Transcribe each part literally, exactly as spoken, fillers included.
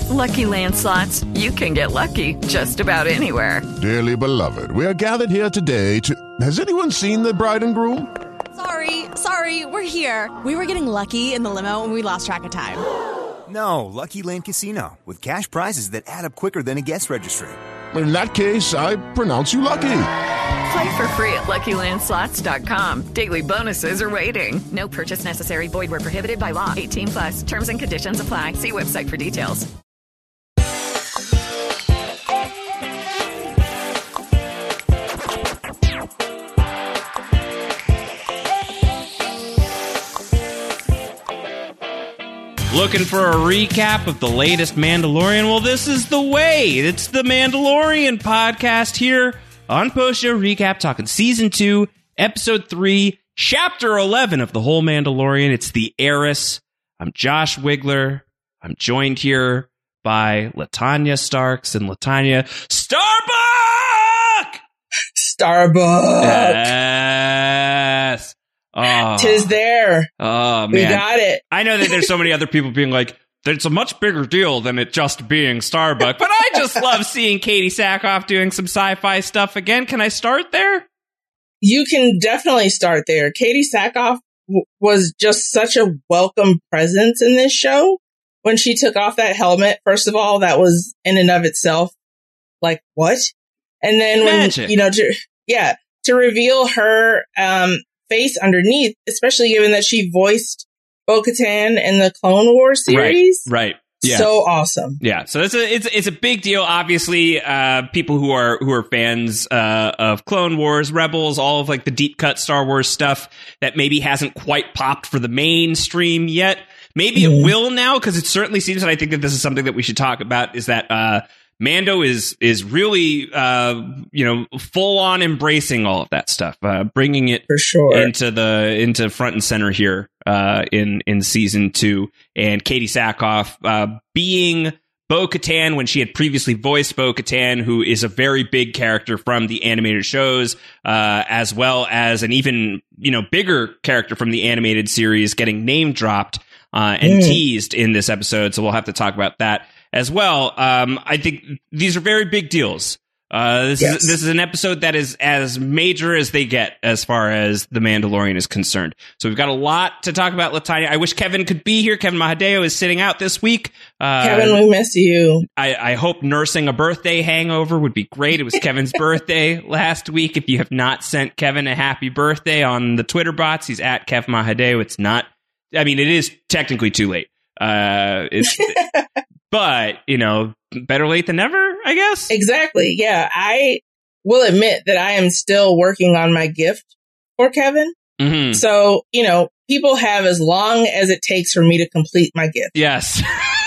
With Lucky Land Slots, you can get lucky just about anywhere. Dearly beloved, we are gathered here today to... Has anyone seen the bride and groom? Sorry, sorry, we're here. We were getting lucky in the limo and we lost track of time. No, Lucky Land Casino, with cash prizes that add up quicker than a guest registry. In that case, I pronounce you lucky. Play for free at Lucky Land Slots dot com. Daily bonuses are waiting. No purchase necessary. Void where prohibited by law. eighteen plus. Terms and conditions apply. See website for details. Looking for a recap of the latest Mandalorian? Well, this is the way. It's the Mandalorian podcast here on Post Show Recap, talking Season two, Episode three, Chapter eleven of the whole Mandalorian. It's The Heiress. I'm Josh Wigler. I'm joined here by Latanya Starks and Latanya Starbuck! Starbuck! Yes! Oh. Tis there. Oh, man. We got it. I know that there's so many other people being like, it's a much bigger deal than it just being Starbuck. But I just love seeing Katie Sackhoff doing some sci-fi stuff again. Can I start there? You can definitely start there. Katie Sackhoff w- was just such a welcome presence in this show. When she took off that helmet, first of all, that was in and of itself like, what? And then when, Magic. you know, to, yeah, to reveal her, um, face underneath, especially given that she voiced Bo-Katan in the Clone Wars series. Right, right. Yeah. So awesome. Yeah. So it's a it's it's a big deal. Obviously, uh, people who are who are fans uh, of Clone Wars, Rebels, all of like the deep cut Star Wars stuff that maybe hasn't quite popped for the mainstream yet. Maybe mm. it will now, because it certainly seems, and I think that this is something that we should talk about, is that uh, Mando is is really uh, you know full on embracing all of that stuff, uh, bringing it for sure into the into front and center here uh, in in season two. And Katie Sackhoff uh, being Bo-Katan when she had previously voiced Bo-Katan, who is a very big character from the animated shows, uh, as well as an even you know bigger character from the animated series, getting name dropped uh, and mm. teased in this episode. So we'll have to talk about that as well. Um, I think these are very big deals. Uh, this yes. is this is an episode that is as major as they get as far as The Mandalorian is concerned. So we've got a lot to talk about, Latanya. I wish Kevin could be here. Kevin Mahadeo is sitting out this week. Uh, Kevin, we miss you. I, I hope nursing a birthday hangover would be great. It was Kevin's birthday last week. If you have not sent Kevin a happy birthday on the Twitter bots, he's at Kev Mahadeo. It's not. I mean, it is technically too late. Uh, it's. But, you know, better late than never, I guess. Exactly. Yeah. I will admit that I am still working on my gift for Kevin. Mm-hmm. So, you know, people have as long as it takes for me to complete my gift. Yes.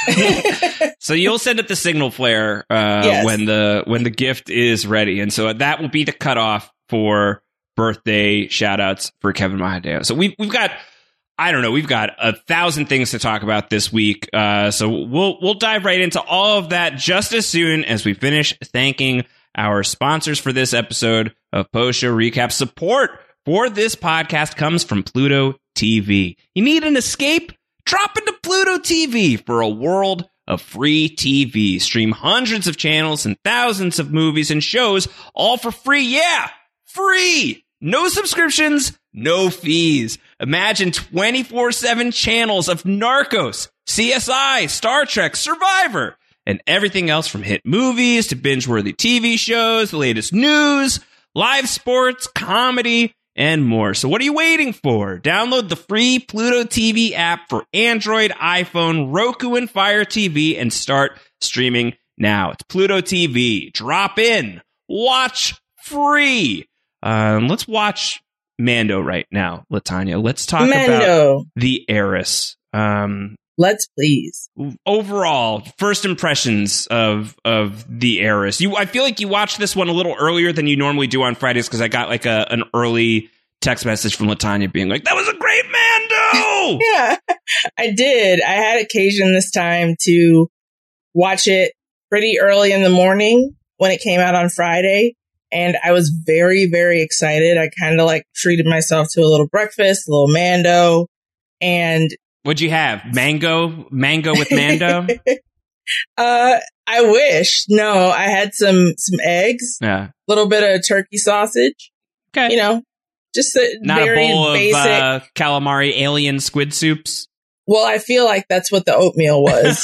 So you'll send it the signal flare uh, yes. when the when the gift is ready. And so that will be the cutoff for birthday shout outs for Kevin Mahadeo. So we've, we've got... I don't know. We've got a thousand things to talk about this week. Uh, so we'll we'll dive right into all of that just as soon as we finish thanking our sponsors for this episode of Post Show Recap. Support for this podcast comes from Pluto T V. You need an escape? Drop into Pluto T V for a world of free T V. Stream hundreds of channels and thousands of movies and shows, all for free. Yeah, free! No subscriptions, no fees. Imagine twenty-four seven channels of Narcos, C S I, Star Trek, Survivor, and everything else from hit movies to binge-worthy T V shows, the latest news, live sports, comedy, and more. So what are you waiting for? Download the free Pluto T V app for Android, iPhone, Roku, and Fire T V and start streaming now. It's Pluto T V. Drop in. Watch free. Um, let's watch Mando right now, Latanya. Let's talk Mando. about The Heiress. Um, let's please. Overall, first impressions of of The Heiress. You, I feel like you watched this one a little earlier than you normally do on Fridays because I got like a an early text message from Latanya being like, "That was a great Mando." Yeah, I did. I had occasion this time to watch it pretty early in the morning when it came out on Friday. And I was very, very excited. I kind of like treated myself to a little breakfast, a little Mando. And what'd you have? Mango? Mango with Mando? uh, I wish. No, I had some some eggs. Yeah. A little bit of turkey sausage. Okay. You know, just a Not very a bowl basic. of uh, calamari alien squid soups. Well, I feel like that's what the oatmeal was.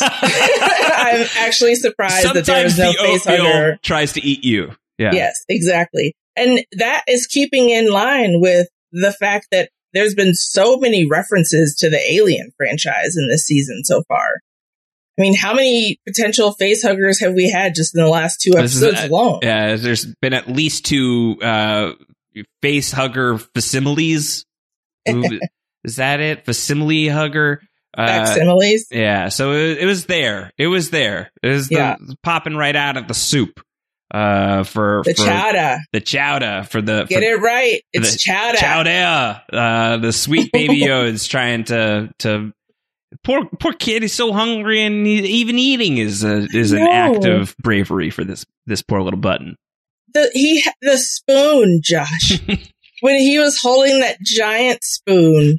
I'm actually surprised Sometimes that there was no the face oatmeal hugger. tries to eat you. Yeah. Yes, exactly. And that is keeping in line with the fact that there's been so many references to the Alien franchise in this season so far. I mean, how many potential face huggers have we had just in the last two episodes is, alone? Yeah, there's been at least two uh, face hugger facsimiles. Ooh, is that it? Facsimile hugger? Uh, Facsimiles? Yeah, so it, it was there. It was there. It was the, Yeah. popping right out of the soup. Uh, for The for chowder. the chowder for the Get for, it right. for It's the chowder. chowder. Uh, the sweet baby Yoda's trying to to poor poor kid is so hungry, and he, even eating is a, is an No. act of bravery for this this poor little button. The, he had the spoon, Josh. When he was holding that giant spoon,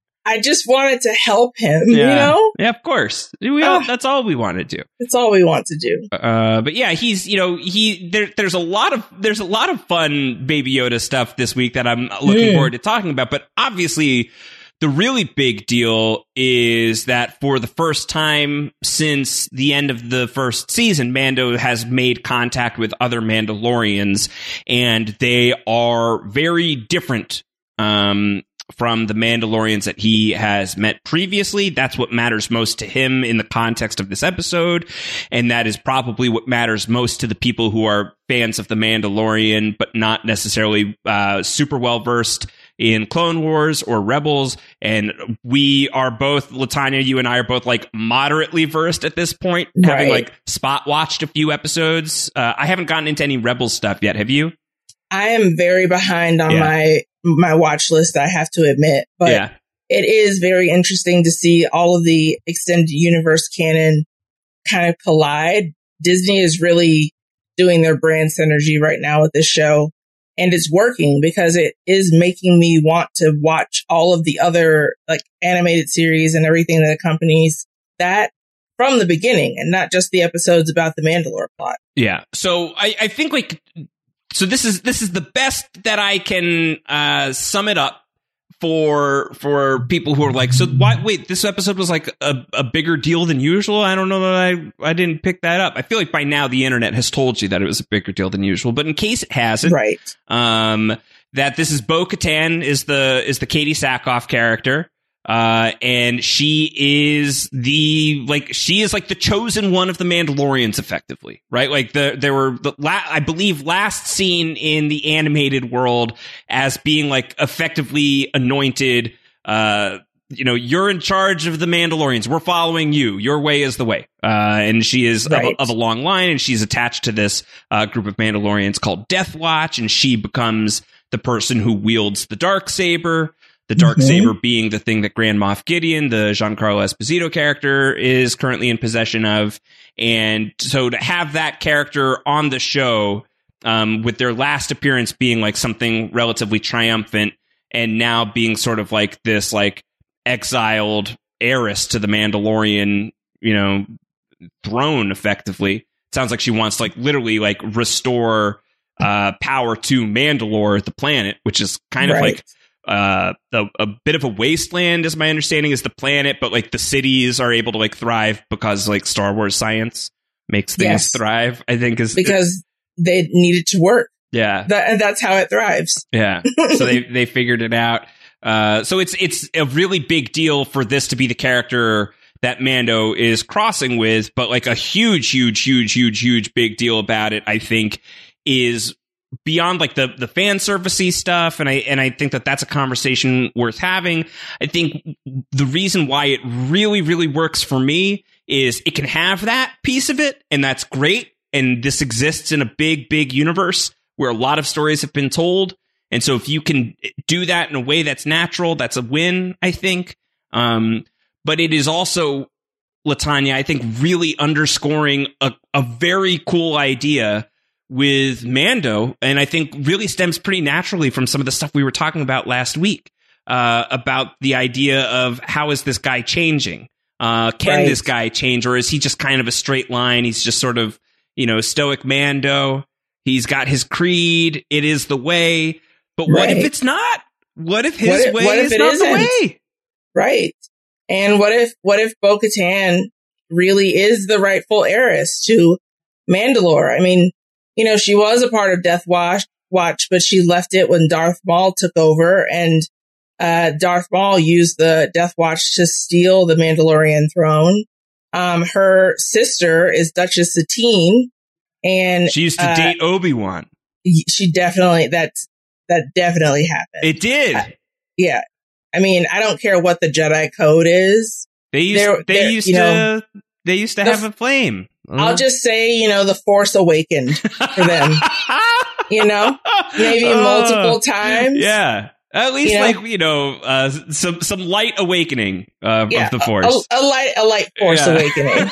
I just wanted to help him, you know? Yeah, of course. We all, Ah. that's all we want to do. That's all we want to do. Uh, but yeah, he's, you know, he, there, there's a lot of, there's a lot of fun Baby Yoda stuff this week that I'm looking Mm. forward to talking about. But obviously, the really big deal is that for the first time since the end of the first season, Mando has made contact with other Mandalorians, and they are very different, um, from the Mandalorians that he has met previously. That's what matters most to him in the context of this episode. And that is probably what matters most to the people who are fans of the Mandalorian, but not necessarily uh, super well versed in Clone Wars or Rebels. And we are both, Latanya, you and I are both like moderately versed at this point, having Right. like spot watched a few episodes. Uh, I haven't gotten into any Rebels stuff yet. Have you? I am very behind on Yeah. my my watch list, I have to admit. But yeah. it is very interesting to see all of the extended universe canon kind of collide. Disney is really doing their brand synergy right now with this show. And it's working because it is making me want to watch all of the other like animated series and everything that accompanies that from the beginning, and not just the episodes about the Mandalore plot. Yeah. So I, I think like, so this is, this is the best that I can, uh, sum it up for, for people who are like, so why, wait, this episode was like a, a bigger deal than usual. I don't know that I, I didn't pick that up. I feel like by now the internet has told you that it was a bigger deal than usual, but in case it hasn't, Right. um, that this is Bo-Katan is the, is the Katie Sackhoff character. Uh, and she is the, like, she is like the chosen one of the Mandalorians, effectively, right? Like the, there were the, la- I believe last seen in the animated world as being like effectively anointed, uh, you know, you're in charge of the Mandalorians. We're following you. Your way is the way. Uh, and she is Right. of, a, of a long line, and she's attached to this, uh, group of Mandalorians called Death Watch, and she becomes the person who wields the Darksaber. The Darksaber mm-hmm. being the thing that Grand Moff Gideon, the Giancarlo Esposito character, is currently in possession of. And so to have that character on the show, um, with their last appearance being like something relatively triumphant, and now being sort of like this like exiled heiress to the Mandalorian, you know, throne, effectively. It sounds like she wants to like literally like restore uh, power to Mandalore, the planet, which is kind Right. of like uh a, a bit of a wasteland, is my understanding, is the planet, but like the cities are able to like thrive because like Star Wars science makes things Yes. thrive, I think is Because they need it to work. yeah That, that's how it thrives. yeah so they they figured it out. Uh so it's it's a really big deal for this to be the character that Mando is crossing with, but like a huge huge huge huge huge big deal about it, I think, is beyond like the, the fan servicey stuff. And I, and I think that that's a conversation worth having. I think the reason why it really, really works for me is it can have that piece of it, and that's great. And this exists in a big, big universe where a lot of stories have been told. And so if you can do that in a way that's natural, that's a win, I think. Um, but it is also, Latanya, I think, really underscoring a, a very cool idea with Mando, and I think really stems pretty naturally from some of the stuff we were talking about last week, uh, about the idea of how is this guy changing? Uh, can right. this guy change, or is he just kind of a straight line? He's just sort of, you know, stoic Mando. He's got his creed. It is the way. But what right. if it's not? What if his what if, way what if is it not isn't? the way? Right. And what if what if Bo-Katan really is the rightful heiress to Mandalore? I mean, you know, she was a part of Death Watch, Watch, but she left it when Darth Maul took over, and uh, Darth Maul used the Death Watch to steal the Mandalorian throne. Um, her sister is Duchess Satine, and she used to uh, date Obi-Wan. She definitely that that definitely happened. It did. Uh, yeah. I mean, I don't care what the Jedi code is. They used they're, they they're, used you to know, they used to the, have a flame. I'll just say, you know, the Force awakened for them. You know, maybe uh, multiple times. Yeah, at least you know? like you know, uh, some some light awakening uh, yeah, of the Force. A, a light, a light Force yeah. awakening.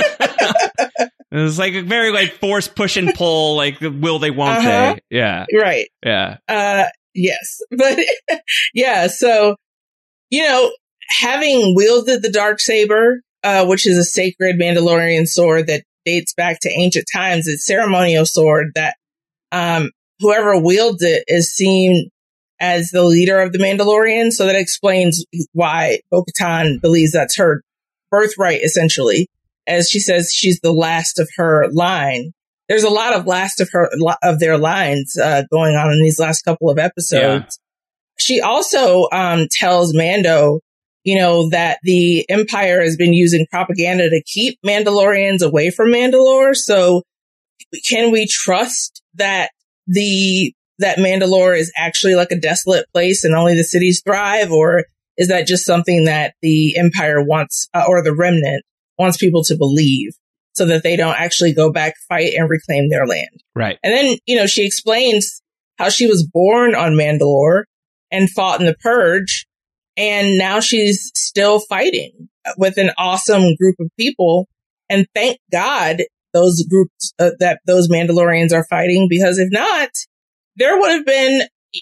It was like a very like Force push and pull, like will they, won't uh-huh. they? Yeah, right. Yeah. Uh, yes, but yeah. So you know, having wielded the Darksaber, uh, which is a sacred Mandalorian sword that dates back to ancient times, it's a ceremonial sword that um, whoever wields it is seen as the leader of the Mandalorians. So that explains why Bo-Katan believes that's her birthright, essentially. As she says, she's the last of her line. There's a lot of last of her of their lines uh, going on in these last couple of episodes. Yeah. She also um, tells Mando, you know, that the Empire has been using propaganda to keep Mandalorians away from Mandalore. So can we trust that the that Mandalore is actually like a desolate place and only the cities thrive? Or is that just something that the Empire wants, uh, or the Remnant wants people to believe, so that they don't actually go back, fight, and reclaim their land? Right. And then, you know, she explains how she was born on Mandalore and fought in the Purge, and now she's still fighting with an awesome group of people. And thank God those groups uh, that those Mandalorians are fighting, because if not, there would have been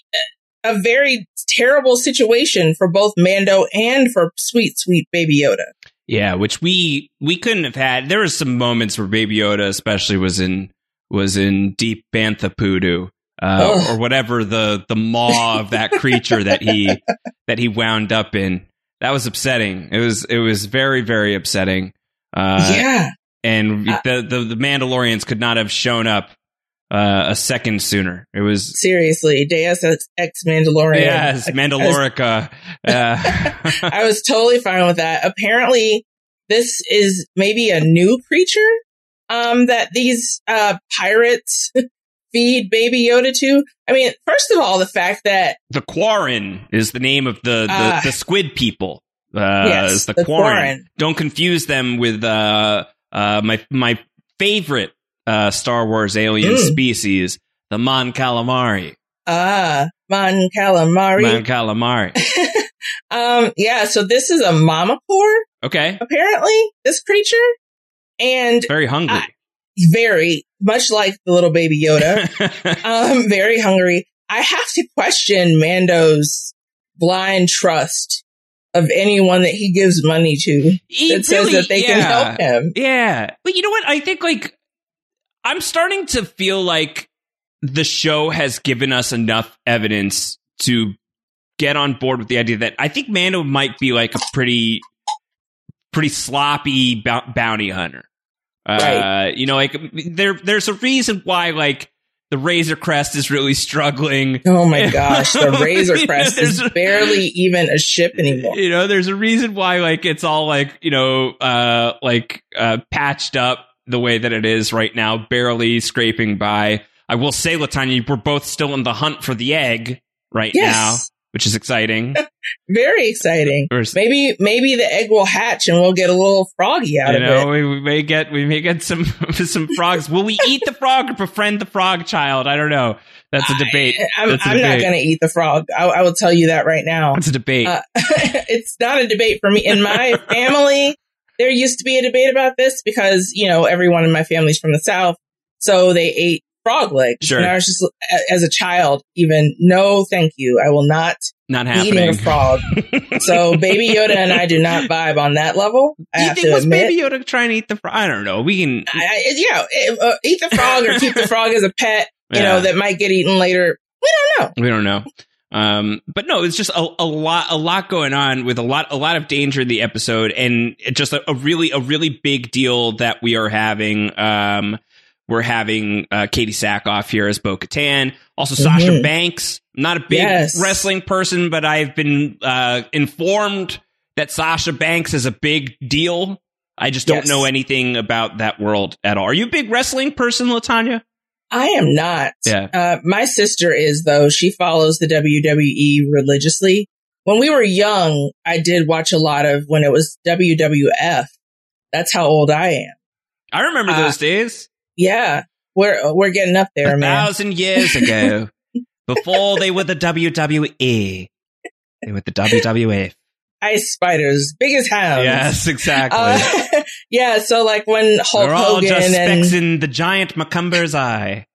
a very terrible situation for both Mando and for sweet, sweet Baby Yoda. Yeah, which we we couldn't have had. There were some moments where Baby Yoda, especially, was in was in deep bantha poodoo, uh, or whatever the the maw of that creature that he that he wound up in. That was upsetting. It was it was very very upsetting. Uh, yeah, and uh, the, the the Mandalorians could not have shown up uh, a second sooner. It was seriously Deus Ex Mandalorian. Yes, Mandalorica. Uh, I was totally fine with that. Apparently, this is maybe a new creature um, that these uh, pirates feed Baby Yoda to. I mean, first of all, the fact that the Quarren is the name of the the, uh, the squid people. Uh, yes, the, the Quarren. Quarren. Don't confuse them with uh, uh, my my favorite uh, Star Wars alien mm. species, the Mon Calamari. Ah, Mon Calamari. Mon Calamari. um, yeah, so this is a mama core. Okay. Apparently, this creature. And very hungry. I, very, much like the little Baby Yoda. um, very hungry. I have to question Mando's blind trust of anyone that he gives money to he that really, says that they yeah. can help him. Yeah. But you know what? I think, like, I'm starting to feel like the show has given us enough evidence to get on board with the idea that I think Mando might be like a pretty, pretty sloppy b- bounty hunter. Uh, right. You know, like there, there's a reason why, like, the Razor Crest is really struggling. Oh my gosh, the Razor Crest is barely even a ship anymore. You know, there's a reason why, like, it's all like, you know, uh, like uh, patched up the way that it is right now, barely scraping by. I will say, Latanya, we're both still in the hunt for the egg right yes. now, which is exciting. Very exciting. We're, maybe maybe the egg will hatch and we'll get a little froggy out you of know, it. We, we may get we may get some some frogs. Will we eat the frog or befriend the frog child? I don't know. That's a debate. I, I'm, That's a I'm debate. not going to eat the frog. I, I will tell you that right now. It's a debate. Uh, it's not a debate for me. In my family, there used to be a debate about this because, you know, everyone in my family's from the South. So they ate frog legs. Sure. And I was just, as a child, even, no, thank you. I will not not be happening. eating a frog. So Baby Yoda and I do not vibe on that level. I Do you have think to was admit. Baby Yoda trying to eat the frog? I don't know. We can. I, I, yeah, uh, eat the frog or keep the frog as a pet, you Yeah. know, that might get eaten later. We don't know. We don't know. Um, but no, it's just a, a lot, a lot going on with a lot, a lot of danger in the episode, and just a, a really, a really big deal that we are having. Um, we're having uh, Katie Sackhoff here as Bo-Katan. Also, Mm-hmm. Sasha Banks. Not a big Yes. wrestling person, but I've been uh, informed that Sasha Banks is a big deal. I just don't Yes. know anything about that world at all. Are you a big wrestling person, LaTanya? I am not. Yeah. Uh, my sister is, though. She follows the W W E religiously. When we were young, I did watch a lot of when it was W W F. That's how old I am. I remember Uh, those days. Yeah. We're, we're getting up there, a man. thousand years ago, before they were the W W E, they were the W W F. Ice spiders, big as hounds. Yes, exactly. Uh, yeah, so like when Hulk We're all Hogan just and specks in the giant Macumber's eye.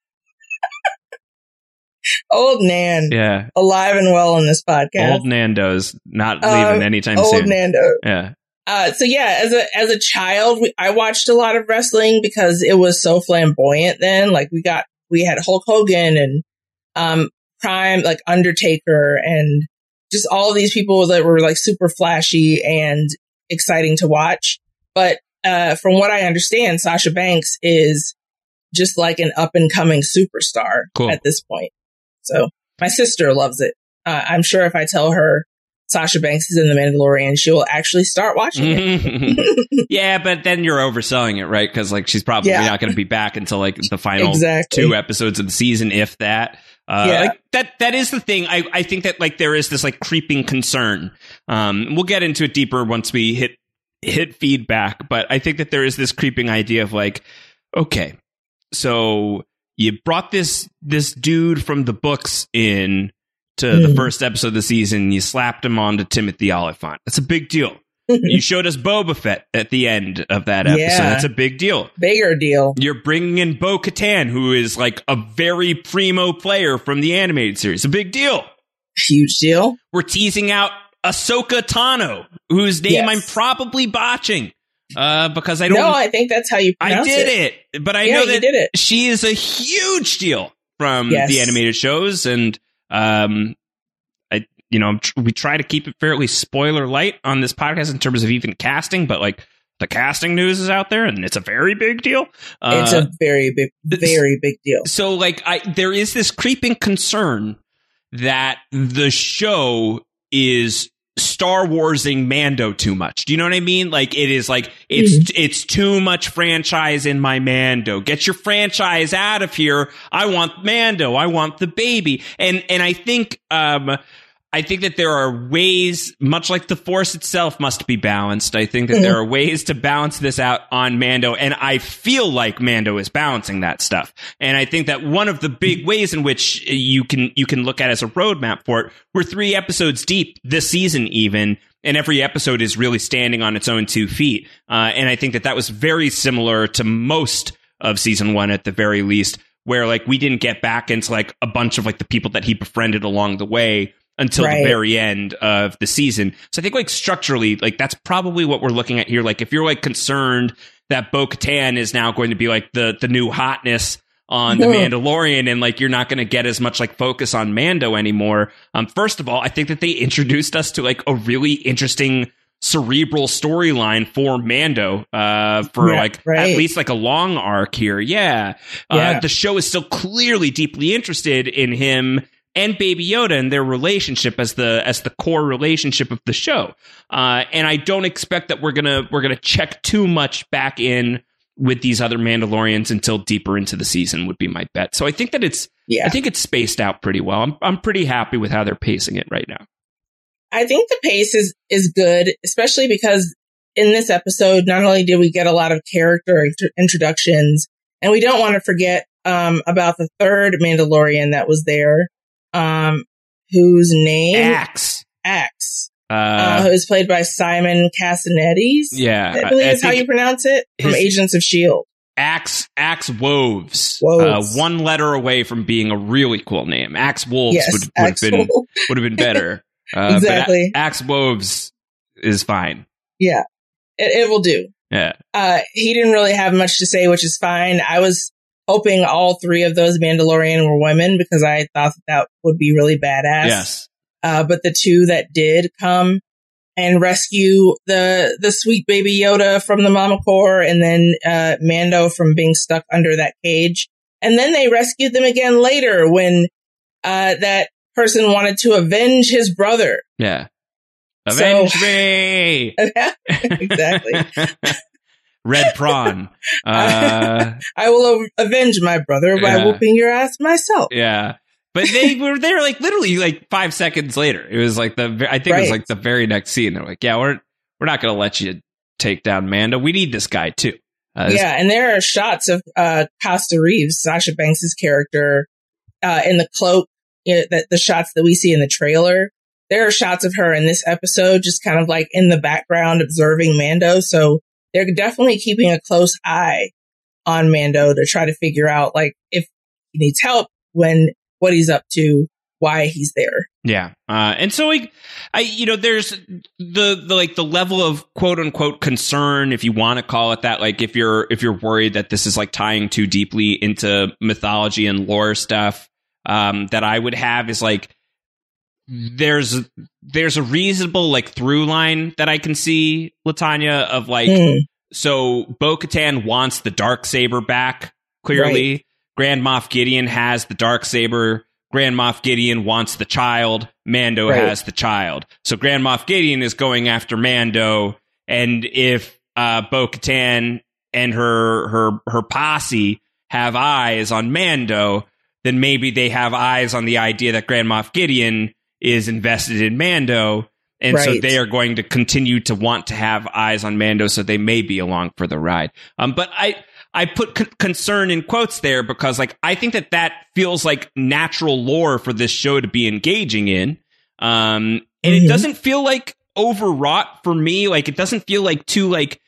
old Nan, Yeah, alive and well on this podcast. old Nando's not Um, leaving anytime old soon. Nando. Yeah, Uh, so yeah, as a as a child, we, I watched a lot of wrestling because it was so flamboyant then. Like we got we had Hulk Hogan and um Prime, like Undertaker, and just all of these people that were like super flashy and exciting to watch. But uh, from what I understand, Sasha Banks is just like an up and coming superstar Cool. at this point. So my sister loves it. Uh, I'm sure if I tell her Sasha Banks is in The Mandalorian, she will actually start watching it. yeah, but then you're overselling it, right? Because like she's probably Yeah. not going to be back until like the final Exactly. two episodes of the season, if that. Uh, Yeah. like that, that is the thing. I, I think that like there is this like creeping concern. Um, we'll get into it deeper once we hit hit feedback, but I think that there is this creeping idea of like, okay, so you brought this this dude from the books in to Mm. the first episode of the season. You slapped him onto Timothy Olyphant. That's a big deal. You showed us Boba Fett at the end of that episode. Yeah. That's a big deal. Bigger deal. You're bringing in Bo-Katan, who is like a very primo player from the animated series. A big deal. Huge deal. We're teasing out Ahsoka Tano, whose name Yes. I'm probably botching uh, because I don't. No, I think that's how you I pronounce did it. it, but I Yeah, know you that did it. she is a huge deal from Yes. the animated shows, and um, I, you know, I'm tr- we try to keep it fairly spoiler light on this podcast in terms of even casting, but like the casting news is out there, and it's a very big deal. Uh, It's a very big, very big deal. so like I there is this creeping concern that the show is Star Warsing Mando too much. Do you know what I mean? Like it is like it's Mm-hmm. it's too much franchise in my Mando. Get your franchise out of here. I want Mando. I want the baby. And and I think um I think that there are ways, much like the Force itself must be balanced. I think that Mm-hmm. there are ways to balance this out on Mando, and I feel like Mando is balancing that stuff. And I think that one of the big ways in which you can you can look at as a roadmap for it, we're three episodes deep this season, even, and every episode is really standing on its own two feet. Uh, and I think that that was very similar to most of season one, at the very least, where like we didn't get back into like a bunch of like the people that he befriended along the way until Right. the very end of the season. So I think like structurally, like that's probably what we're looking at here. Like if you're like concerned that Bo-Katan is now going to be like the the new hotness on The Mandalorian, and like you're not going to get as much like focus on Mando anymore. Um, first of all, I think that they introduced us to like a really interesting cerebral storyline for Mando, uh, for Yeah, like right. at least like a long arc here. Yeah. Uh, Yeah. the show is still clearly deeply interested in him and Baby Yoda and their relationship as the as the core relationship of the show. Uh, and I don't expect that we're gonna we're gonna check too much back in with these other Mandalorians until deeper into the season would be my bet. So I think that it's Yeah. I think it's spaced out pretty well. I'm I'm pretty happy with how they're pacing it right now. I think the pace is, is good, especially because in this episode, not only did we get a lot of character int- introductions, and we don't want to forget um, about the third Mandalorian that was there, um, whose name Axe. Axe, Uh, uh, who is played by Simon Cassinedes. yeah. I believe I is how think you pronounce it, from his- Agents of S H I E L D. Axe Axe Woves, Woves. Uh, one letter away from being a really cool name. Axe Wolves Yes, would, would have Axe been Wolf. would have been better. Uh, Exactly. But A- Axe Woves is fine. Yeah, it, it will do. Yeah. Uh, he didn't really have much to say, which is fine. I was hoping all three of those Mandalorian were women because I thought that, that would be really badass. Yes. Uh, but the two that did come and rescue the the sweet baby Yoda from the Mama Core, and then uh, Mando from being stuck under that cage, and then they rescued them again later when uh, that person wanted to avenge his brother. Yeah. Avenge So- me! Exactly. Red Prawn. Uh, I will av- avenge my brother by Yeah. whooping your ass myself. yeah. But they were there like literally like five seconds later. It was like the, I think it was Right. like the very next scene. They're like, yeah, we're, we're not going to let you take down Mando. We need this guy too. Uh, this- Yeah, and there are shots of uh, Costa Reeves, Sasha Banks' character, uh, in the cloak, you know, the, the shots that we see in the trailer. There are shots of her in this episode, just kind of like in the background observing Mando. So they're definitely keeping a close eye on Mando to try to figure out like if he needs help, when, what he's up to, why he's there. Yeah. Uh, and so like, I, you know, there's the, the, like the level of quote unquote concern, if you want to call it that, like if you're, if you're worried that this is like tying too deeply into mythology and lore stuff, um, that I would have is like, there's, there's a reasonable like through line that I can see, Latanya, of like, Mm. so Bo-Katan wants the Darksaber back, clearly. Right. Grand Moff Gideon has the Darksaber. Grand Moff Gideon wants the child. Mando Right. has the child. So Grand Moff Gideon is going after Mando. And if uh, Bo-Katan and her her her posse have eyes on Mando, then maybe they have eyes on the idea that Grand Moff Gideon is invested in Mando. And so Right. they are going to continue to want to have eyes on Mando, so they may be along for the ride. Um, but I I put c- concern in quotes there because, like, I think that that feels like natural lore for this show to be engaging in. Um, and Mhm. it doesn't feel like overwrought for me. Like, it doesn't feel like too, like,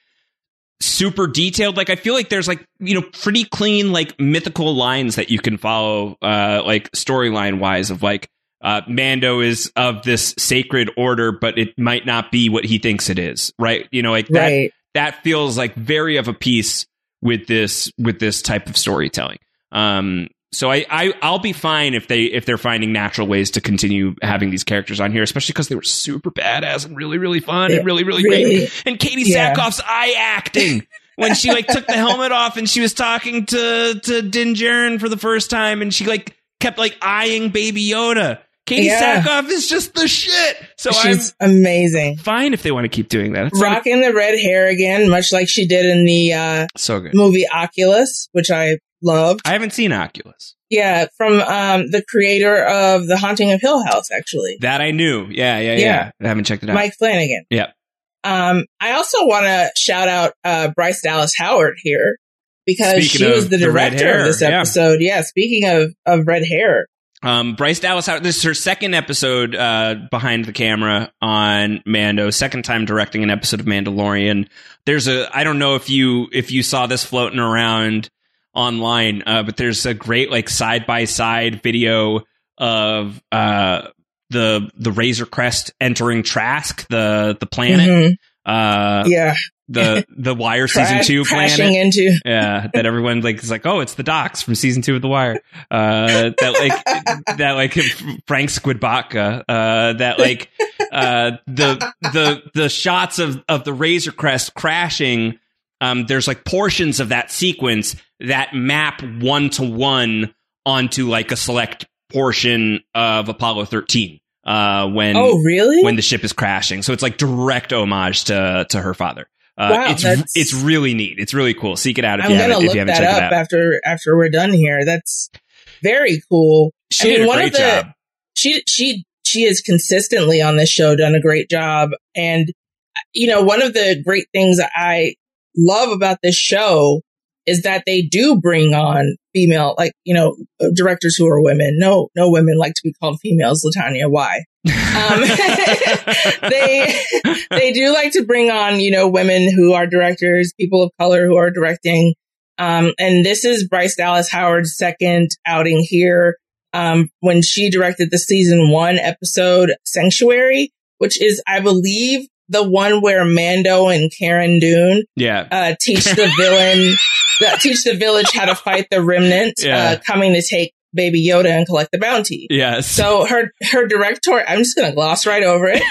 super detailed. Like, I feel like there's, like, you know, pretty clean, like, mythical lines that you can follow, uh, like, storyline wise of, like, Uh, Mando is of this sacred order, but it might not be what he thinks it is, right? You know, like that. Right. That feels like very of a piece with this with this type of storytelling. Um, so I, I I'll be fine if they if they're finding natural ways to continue having these characters on here, especially because they were super badass and really really fun Yeah, and really really, really. great. And Katie Yeah. Sackhoff's eye acting. When she like took the helmet off and she was talking to to Din Djarin for the first time, and she like kept like eyeing Baby Yoda. Katie Yeah. Sackhoff is just the shit. So She's amazing. I'm fine if they want to keep doing that. It's not- Rocking the red hair again, much like she did in the uh, so good. movie Oculus, which I loved. I haven't seen Oculus. Yeah, from um, the creator of The Haunting of Hill House, actually, That I knew. Yeah, yeah, yeah. Yeah. I haven't checked it out. Mike Flanagan. Yep. Um, I also want to shout out uh, Bryce Dallas Howard here because Speaking she was of the the red director hair, of this yeah. episode. Yeah, speaking of, of red hair. Um, Bryce Dallas Howard. This is her second episode uh, behind the camera on Mando. Second time directing an episode of Mandalorian. There's a. I don't know if you if you saw this floating around online, uh, but there's a great like side by side video of uh, the the Razor Crest entering Trask, the the planet. Mhm. Uh, Yeah. the the Wire season Crash- two crashing planet. into. Yeah, that everyone like is like, oh, it's the Docks from season two of The Wire. Uh, that like that like Frank Squidbatka. Uh, that like uh, the the the shots of of the Razor Crest crashing. Um, there's like portions of that sequence that map one to one onto like a select portion of Apollo thirteen. Uh, when Oh, really? when the ship is crashing, so it's like direct homage to to her father. Uh, Wow, it's that's- it's really neat. It's really cool. Seek it out if I'm you gonna haven't if look you haven't that checked it up out. after after we're done here. That's very cool. She did a one great of the, job. She she she has consistently on this show done a great job, and you know one of the great things I love about this show is that they do bring on female, like you know, directors who are women. No, no women like to be called females. Latanya, why? Um, they they do like to bring on you know women who are directors, people of color who are directing. Um, and this is Bryce Dallas Howard's second outing here. Um, when she directed the season one episode Sanctuary, which is, I believe, the one where Mando and Cara Dune yeah. uh, teach the villain, uh, teach the village how to fight the remnant yeah. uh, coming to take Baby Yoda and collect the bounty. Yes. So her her director, I'm just going to gloss right over it.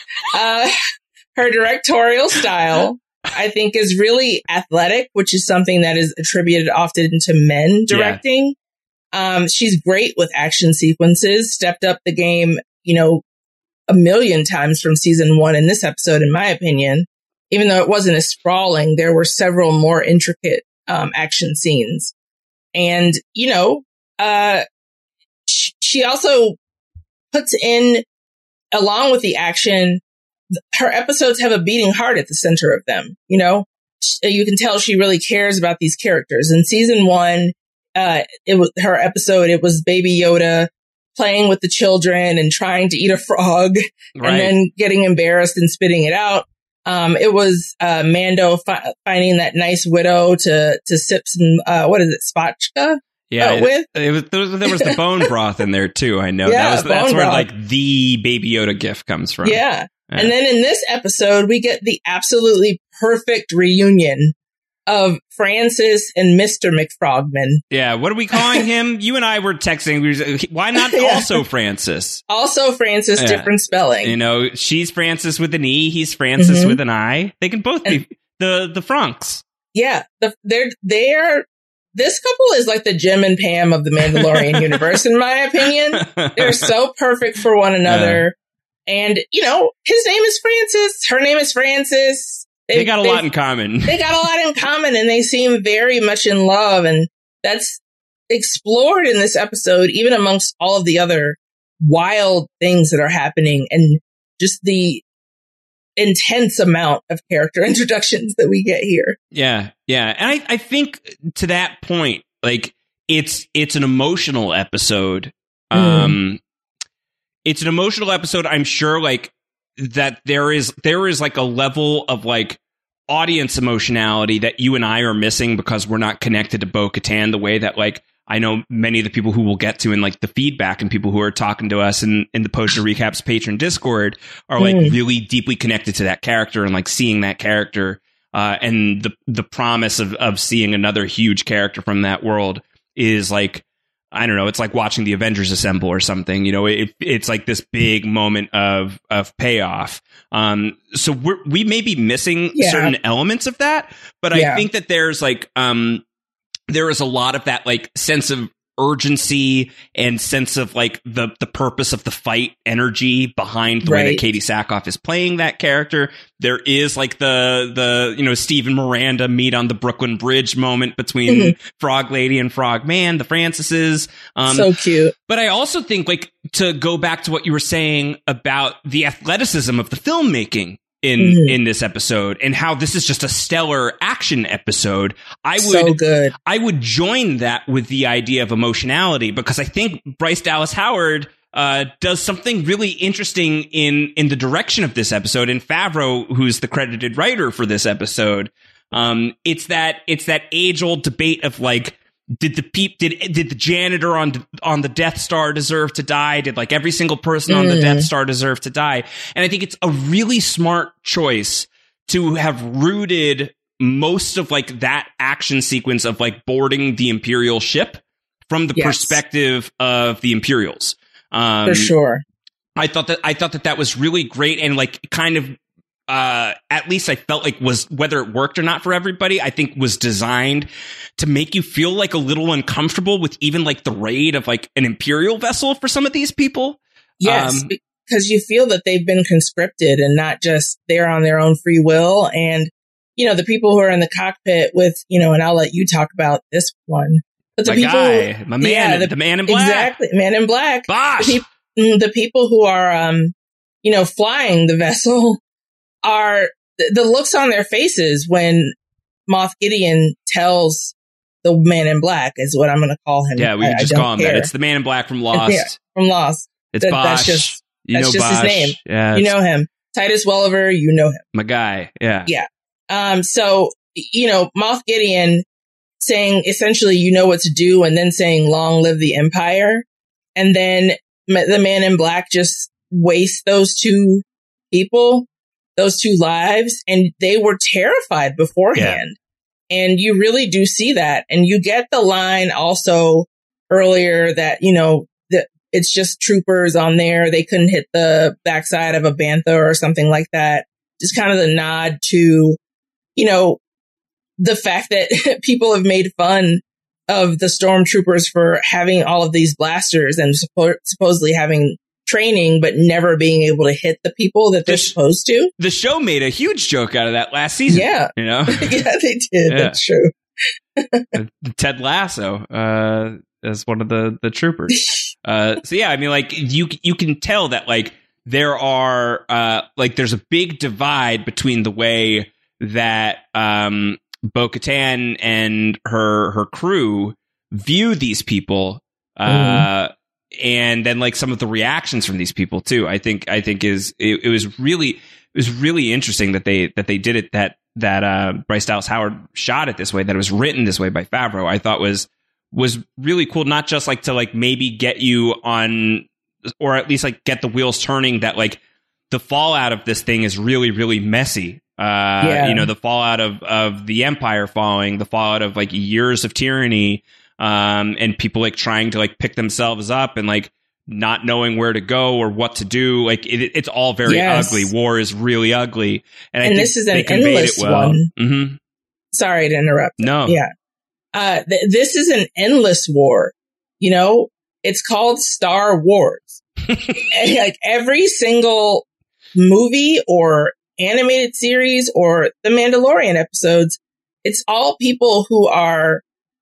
uh, her directorial style, I think, is really athletic, which is something that is attributed often to men directing. Yeah. Um, she's great with action sequences, stepped up the game, you know, a million times from season one in this episode, in my opinion. Even though it wasn't as sprawling, there were several more intricate um, action scenes. And, you know, uh, sh- she also puts in, along with the action, her episodes have a beating heart at the center of them. You know, you can tell she really cares about these characters. In season one, Uh, it was her episode. It was Baby Yoda playing with the children and trying to eat a frog right. and then getting embarrassed and spitting it out. Um, it was, uh, Mando fi- finding that nice widow to, to sip some, uh, what is it? Spotchka? Yeah. Uh, it, with? It was, there, was, there was the bone broth in there too. I know yeah, that was, that's where broth. like the Baby Yoda gif comes from. Yeah. yeah. And then in this episode, we get the absolutely perfect reunion of Francis and Mister McFrogman. Yeah, what are we calling him? You and I were texting. We were, why not yeah. also Francis? Also Francis, yeah. different spelling. You know, she's Francis with an E. He's Francis mm-hmm. with an I. They can both and, be the the Franks. Yeah, the, they're they're this couple is like the Jim and Pam of the Mandalorian universe, in my opinion. They're so perfect for one another. Yeah. And you know, his name is Francis. Her name is Francis. They, they got a lot in common. They got a lot in common, and they seem very much in love. And that's explored in this episode, even amongst all of the other wild things that are happening and just the intense amount of character introductions that we get here. Yeah, yeah. And I, I think to that point, like, it's it's an emotional episode. Mm. Um, it's an emotional episode, I'm sure, like, that there is there is like a level of like audience emotionality that you and I are missing because we're not connected to Bo-Katan the way that like I know many of the people who will get to in like the feedback and people who are talking to us in, in the Poster Recaps patron Discord are like mm. really deeply connected to that character and like seeing that character uh, and the the promise of of seeing another huge character from that world is like, I don't know, it's like watching the Avengers assemble or something. You know, it, it's like this big moment of of payoff. Um, so we're, we may be missing yeah. certain elements of that, but yeah. I think that there's like um, there is a lot of that like sense of urgency and sense of like the the purpose of the fight energy behind the right. way that Katie Sackhoff is playing that character. There is like the the you know Stephen Miranda meet on the Brooklyn Bridge moment between mm-hmm. Frog Lady and Frog Man, the Francises. Um, so cute. But I also think like to go back to what you were saying about the athleticism of the filmmaking in mm-hmm. in this episode and how this is just a stellar action episode. I would so good. I would join that with the idea of emotionality because I think Bryce Dallas Howard uh, does something really interesting in in the direction of this episode. And Favreau, who's the credited writer for this episode, um, it's that it's that age old debate of like, Did the peep did did the janitor on on the Death Star deserve to die? Did like every single person mm. on the Death Star deserve to die? And I think it's a really smart choice to have rooted most of like that action sequence of like boarding the Imperial ship from the yes. perspective of the Imperials. Um, For sure. I thought that I thought that that was really great and like kind of. Uh, at least I felt like was whether it worked or not for everybody, I think was designed to make you feel like a little uncomfortable with even like the raid of like an Imperial vessel for some of these people. Yes, um, because you feel that they've been conscripted and not just they're on their own free will. And, you know, the people who are in the cockpit with, you know, and I'll let you talk about this one. But the my people, guy, my man, yeah, the, the man in black. Exactly, man in black. Bosh! The, pe- the people who are, um, you know, flying the vessel are the looks on their faces when Moff Gideon tells the man in black is what I'm going to call him. Yeah, we can just call him care. that. It's the man in black from Lost. Yeah, from Lost. It's that, Bosh. That's just, you that's know just Bosh. his name. Yeah, you know him. Titus Welliver, you know him. My guy. Yeah. Yeah. Um. So, you know, Moff Gideon saying essentially, you know what to do, and then saying, long live the Empire. And then the Man in Black just wastes those two people, those two lives, and they were terrified beforehand. Yeah. And you really do see that. And you get the line also earlier that, you know, that it's just troopers on there. They couldn't hit the backside of a bantha or something like that. Just kind of the nod to, you know, the fact that people have made fun of the stormtroopers for having all of these blasters and suppo- supposedly having training, but never being able to hit the people that they're the sh- supposed to. The show made a huge joke out of that last season. Yeah. You know? Yeah, they did. Yeah. That's true. Ted Lasso, uh, as one of the, the troopers. uh, so yeah, I mean, like, you, you can tell that, like, there are, uh, like, there's a big divide between the way that, um, Bo-Katan and her, her crew view these people, uh, mm. and then like some of the reactions from these people too. I think, I think is, it, it was really, it was really interesting that they, that they did it, that, that, uh, Bryce Dallas Howard shot it this way, that it was written this way by Favreau. I thought was, was really cool. Not just like to like maybe get you on, or at least like get the wheels turning, that like the fallout of this thing is really, really messy. Uh, yeah. You know, the fallout of, of the Empire falling, the fallout of like years of tyranny, um, and people like trying to like pick themselves up and like not knowing where to go or what to do. Like it, it's all very yes. ugly. War is really ugly. And, and I think this is an endless well. one. Mm-hmm. Sorry to interrupt. No. Yeah. Uh, th- this is an endless war. You know, it's called Star Wars. Like every single movie or animated series or the Mandalorian episodes, it's all people who are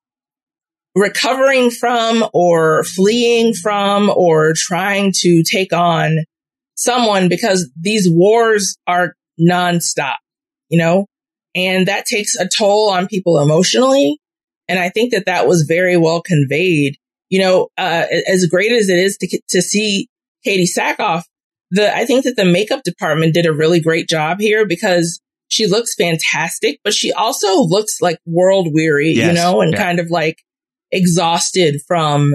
recovering from or fleeing from or trying to take on someone, because these wars are nonstop, you know, and that takes a toll on people emotionally. And I think that that was very well conveyed. You know, uh, as great as it is to to see Katie Sackhoff, the I think that the makeup department did a really great job here, because she looks fantastic, but she also looks like world weary, yes. you know, and yeah. kind of like exhausted from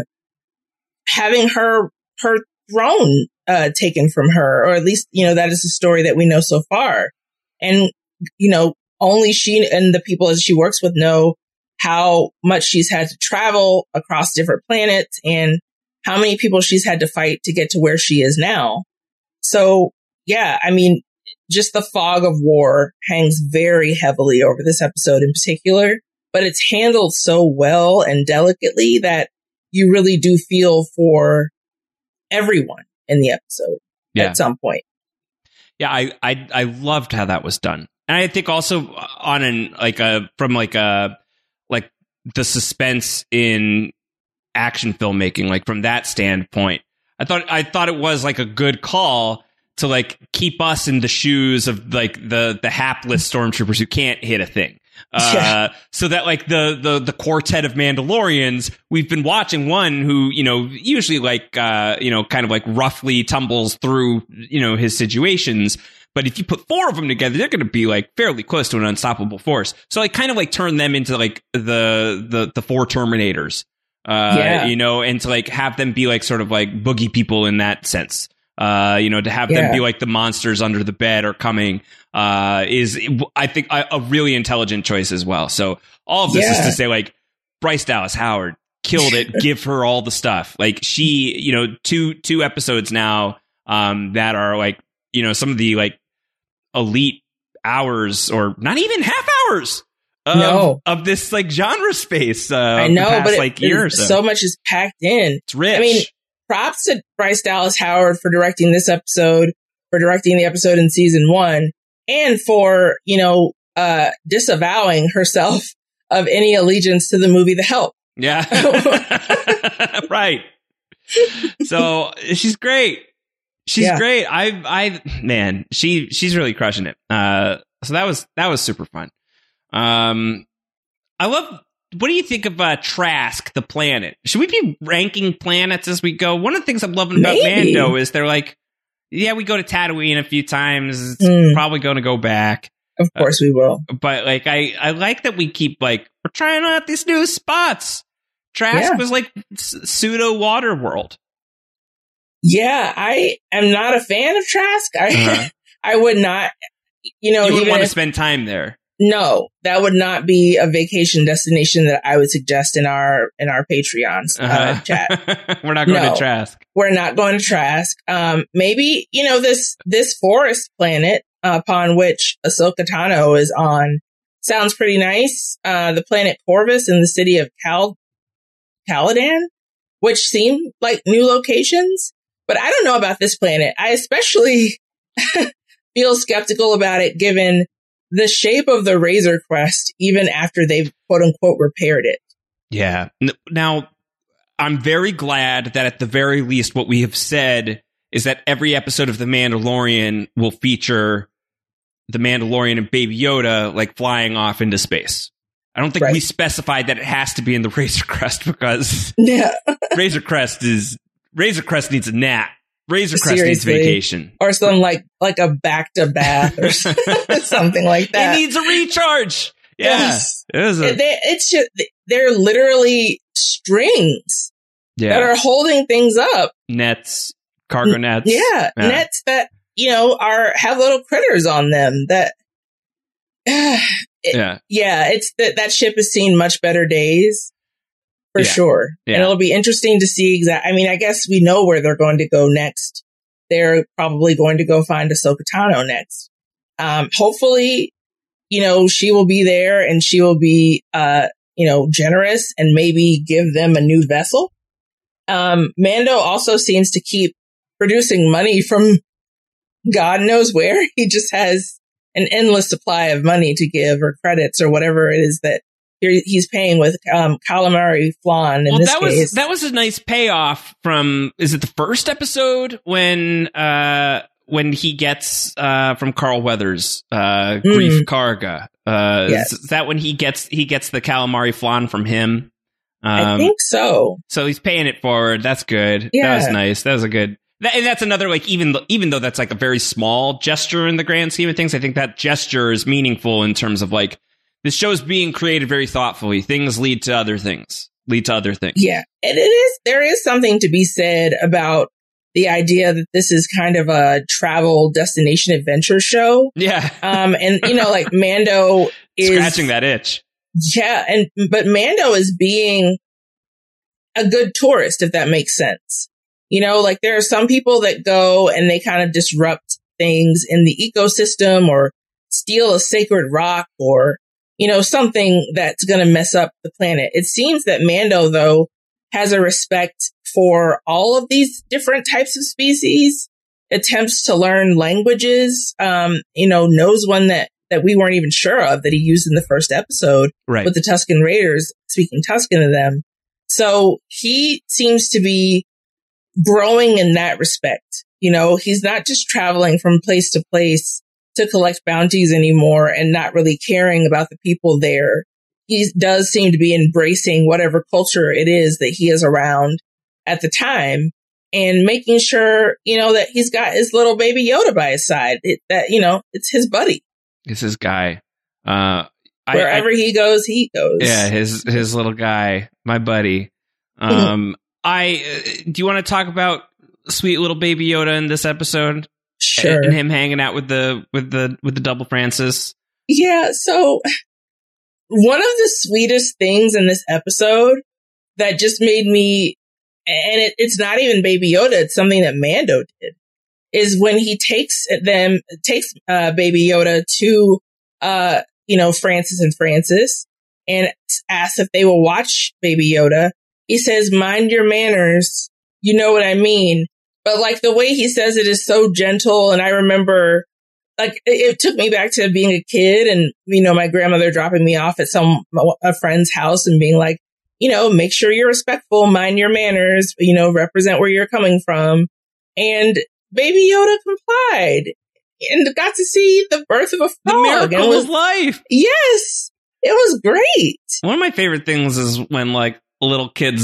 having her her throne uh, taken from her, or at least, you know, that is the story that we know so far. And, you know, only she and the people that she works with know how much she's had to travel across different planets and how many people she's had to fight to get to where she is now. So, yeah, I mean, just the fog of war hangs very heavily over this episode in particular, but it's handled so well and delicately that you really do feel for everyone in the episode yeah. at some point. Yeah, I, I I loved how that was done. And I think also on an like a from like a like the suspense in action filmmaking, like from that standpoint, I thought I thought it was like a good call to like keep us in the shoes of like the the hapless stormtroopers who can't hit a thing. Uh, yeah. So that like the, the, the quartet of Mandalorians, we've been watching one who, you know, usually like, uh, you know, kind of like roughly tumbles through, you know, his situations. But if you put four of them together, they're going to be like fairly close to an unstoppable force. So like kind of like turn them into like the, the, the four Terminators, uh, yeah. you know, and to like have them be like sort of like boogie people in that sense. Uh, you know, to have yeah. them be like the monsters under the bed are coming, uh, is, I think, a, a really intelligent choice as well. So all of this yeah. is to say, like, Bryce Dallas Howard killed it. Give her all the stuff. Like, she, you know, two, two episodes now, um, that are like, you know, some of the like elite hours or not even half hours of, no. of this like genre space. Uh, I know, past, but it, like, year or so. so much is packed in. It's rich. I mean, props to Bryce Dallas Howard for directing this episode, for directing the episode in season one, and for, you know, uh, disavowing herself of any allegiance to the movie The Help. Yeah. Right. So she's great. She's yeah. great. I, I, man, she, she's really crushing it. Uh, so that was, that was super fun. Um, I love, what do you think of uh, Trask, the planet? Should we be ranking planets as we go? One of the things I'm loving about Maybe. Mando is they're like, yeah, we go to Tatooine a few times. It's mm. probably going to go back. Of course uh, we will. But like, I, I like that we keep like, we're trying out these new spots. Trask yeah. was like pseudo Waterworld. Yeah, I am not a fan of Trask. I uh-huh. I would not, you know, you wouldn't even want if, to spend time there. No, that would not be a vacation destination that I would suggest in our in our Patreons uh, uh-huh. chat. We're not going no, to Trask. We're not going to Trask. Um, maybe, you know, this this forest planet uh, upon which Ahsoka Tano is on sounds pretty nice. Uh, the planet Corvus in the city of Cal Caladan, which seem like new locations. But I don't know about this planet. I especially feel skeptical about it given the shape of the Razor Crest, even after they've quote unquote repaired it. Yeah. Now, I'm very glad that at the very least what we have said is that every episode of The Mandalorian will feature The Mandalorian and Baby Yoda like flying off into space. I don't think right. we specified that it has to be in the Razor Crest because yeah. Razor Crest is Razor Crest needs a nap. Razor Crest Seriously. needs vacation. Or some like like a back to bath or something like that. It needs a recharge. Yeah. Yes. It is a- they, it's just, they're literally strings yeah. that are holding things up. Nets, cargo nets. Yeah, yeah. Nets that, you know, are have little critters on them that uh, it, yeah. Yeah, it's that that ship has seen much better days. For yeah. sure. Yeah. And it'll be interesting to see exact. I mean, I guess we know where they're going to go next. They're probably going to go find Ahsoka Tano next. Um, hopefully, you know, she will be there and she will be, uh, you know, generous and maybe give them a new vessel. Um, Mando also seems to keep producing money from God knows where. He just has an endless supply of money to give or credits or whatever it is that he's paying with um, calamari flan in well, this that case. Was, that was a nice payoff from, is it the first episode when uh, when he gets uh, from Carl Weathers, uh, Grief mm. Karga? Uh, yes. Is that when he gets he gets the calamari flan from him? Um, I think so. So he's paying it forward. That's good. Yeah. That was nice. That was a good... That, and that's another, like, even, even though that's like a very small gesture in the grand scheme of things, I think that gesture is meaningful in terms of like, this show is being created very thoughtfully. Things lead to other things, lead to other things. Yeah. And it is, there is something to be said about the idea that this is kind of a travel destination adventure show. Yeah. Um, and, you know, like Mando is scratching that itch. Yeah. And, but Mando is being a good tourist, if that makes sense. You know, like there are some people that go and they kind of disrupt things in the ecosystem or steal a sacred rock or, you know, something that's going to mess up the planet. It seems that Mando, though, has a respect for all of these different types of species, attempts to learn languages, um, you know, knows one that, that we weren't even sure of that he used in the first episode right. with the Tusken Raiders, speaking Tusken to them. So he seems to be growing in that respect. You know, he's not just traveling from place to place to collect bounties anymore and not really caring about the people there. He does seem to be embracing whatever culture it is that he is around at the time and making sure, you know, that he's got his little baby Yoda by his side, it, that, you know, it's his buddy. It's his guy. Uh, Wherever I, I, he goes, he goes. Yeah, his his little guy, my buddy. Um, I uh, do you want to talk about sweet little baby Yoda in this episode? Sure. And him hanging out with the with the with the double Francis. Yeah. So one of the sweetest things in this episode that just made me, and it, it's not even Baby Yoda, it's something that Mando did, is when he takes them, takes uh, Baby Yoda to, uh, you know, Francis and Francis and asks if they will watch Baby Yoda. He says, "Mind your manners. You know what I mean." But like the way he says it is so gentle. And I remember like it, it took me back to being a kid and, you know, my grandmother dropping me off at some, a friend's house and being like, you know, make sure you're respectful, mind your manners, you know, represent where you're coming from. And Baby Yoda complied and got to see the birth of a frog. The miracle was, of life. Yes. It was great. One of my favorite things is when like little kids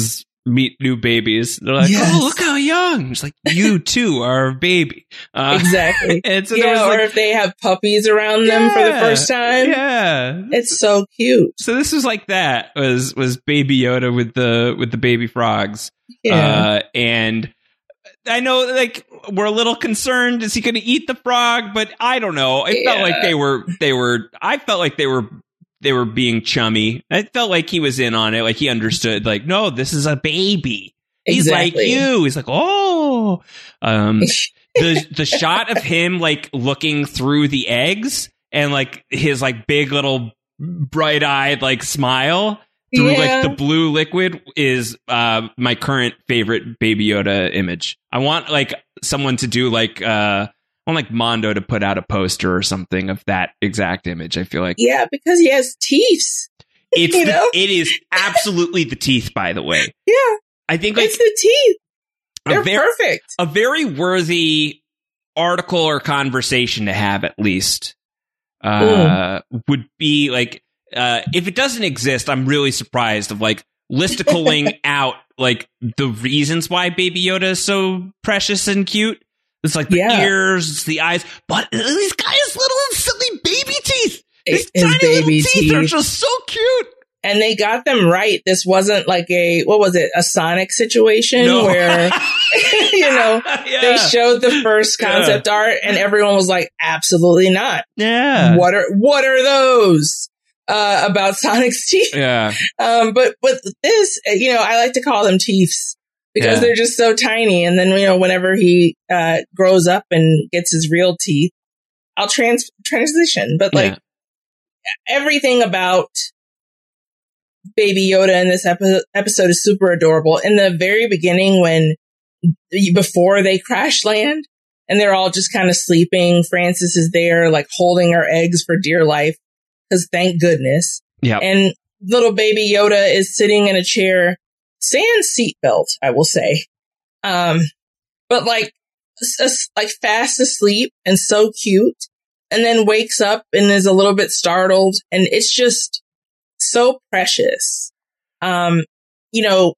meet new babies. They're like, yes. oh, look how young. It's like, you too are a baby. Uh, exactly. And so yeah, or like, if they have puppies around them yeah, for the first time. Yeah. It's so cute. So this was like that was, was Baby Yoda with the, with the baby frogs. Yeah. Uh, and I know like we're a little concerned. Is he going to eat the frog? But I don't know. It yeah. felt like they were, they were, I felt like they were, they were being chummy. I felt like he was in on it. Like he understood, like, no, this is a baby. He's exactly. like you. He's like, oh, um, the, the shot of him like looking through the eggs and like his like big little bright eyed, like smile through yeah. like the blue liquid is, uh, my current favorite Baby Yoda image. I want like someone to do like, uh, I want like Mondo to put out a poster or something of that exact image. I feel like, yeah, because he has teeth. It's you the, know? it is absolutely the teeth. By the way, yeah, I think like it's the teeth. They're very, perfect. A very worthy article or conversation to have, at least, uh, would be like uh, if it doesn't exist. I'm really surprised of like listiculing out like the reasons why Baby Yoda is so precious and cute. It's like the yeah. ears, it's the eyes, but these guys' little silly baby teeth. These His tiny baby little teeth, teeth are just so cute. And they got them right. This wasn't like a, what was it, a Sonic situation no. where, you know, yeah. they showed the first concept yeah. art and everyone was like, absolutely not. Yeah. What are, what are those? Uh, about Sonic's teeth. Yeah. Um, but, but this, you know, I like to call them teeths. Because yeah. they're just so tiny. And then, you know, whenever he uh, grows up and gets his real teeth, I'll trans- transition. But like yeah. everything about Baby Yoda in this epi- episode is super adorable. In the very beginning, when before they crash land and they're all just kind of sleeping, Frances is there like holding her eggs for dear life. Because thank goodness. Yeah. And little Baby Yoda is sitting in a chair. Sans seatbelt, I will say. Um, but like, s- like fast asleep and so cute. And then wakes up and is a little bit startled. And it's just so precious. Um, you know,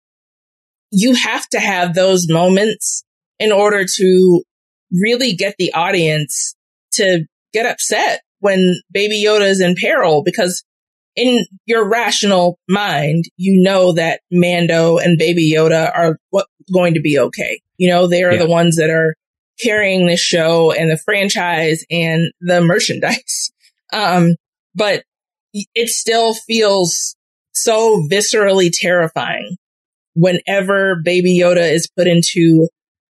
you have to have those moments in order to really get the audience to get upset when Baby Yoda is in peril, because in your rational mind, you know that Mando and Baby Yoda are what, going to be okay. You know, they are yeah. the ones that are carrying this show and the franchise and the merchandise. Um, but it still feels so viscerally terrifying whenever Baby Yoda is put into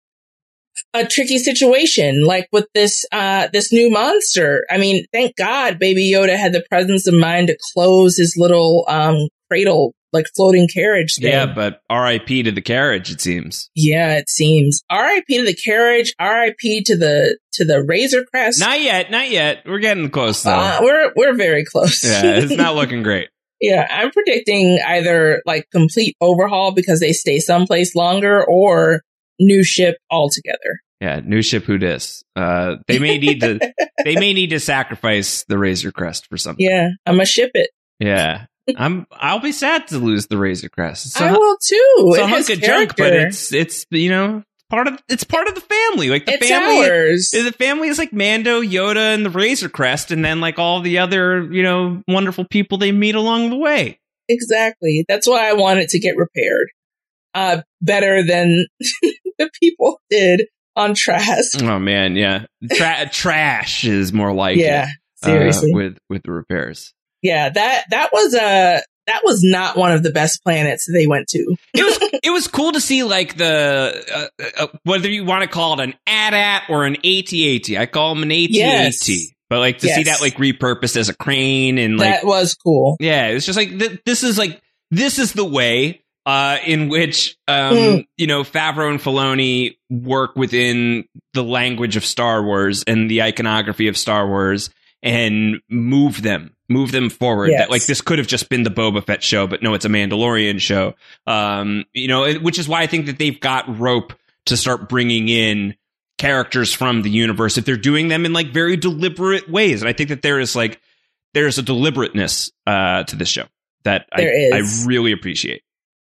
a tricky situation, like with this, uh, this new monster. I mean, thank God Baby Yoda had the presence of mind to close his little, um, cradle, like floating carriage thing. Yeah, but R I P to the carriage, it seems. Yeah, it seems. R I P to the carriage, R I P to the, to the Razor Crest. Not yet, not yet. We're getting close though. Uh, we're, we're very close. Yeah, it's not looking great. Yeah, I'm predicting either like complete overhaul because they stay someplace longer, or new ship altogether. Yeah, new ship who dis. Uh, they may need to. They may need to sacrifice the Razor Crest for something. Yeah, I'm gonna ship it. Yeah, I'm. I'll be sad to lose the Razor Crest. It's a, I will too. It's it a hunk of junk, but it's it's you know part of it's part of the family. Like the it's family, ours. The family is like Mando, Yoda, and the Razor Crest, and then like all the other you know wonderful people they meet along the way. Exactly. That's why I want it to get repaired. Uh, better than the people did on Trask. Oh man, yeah, Tra- trash is more like yeah, it, seriously uh, with with the repairs. Yeah, that that was a uh, that was not one of the best planets they went to. It was it was cool to see like the uh, uh, whether you want to call it an A T A T or an A T A T. I call them an A T A T. Yes. But like to yes. see that like repurposed as a crane and like that was cool. Yeah, it's just like th- this is like this is the way. Uh, in which, um, mm. you know, Favreau and Filoni work within the language of Star Wars and the iconography of Star Wars and move them, move them forward. Yes. That like this could have just been the Boba Fett show, but no, it's a Mandalorian show. Um, you know, which is why I think that they've got rope to start bringing in characters from the universe if they're doing them in like very deliberate ways. And I think that there is like, there's a deliberateness, uh, to this show that I, I really appreciate.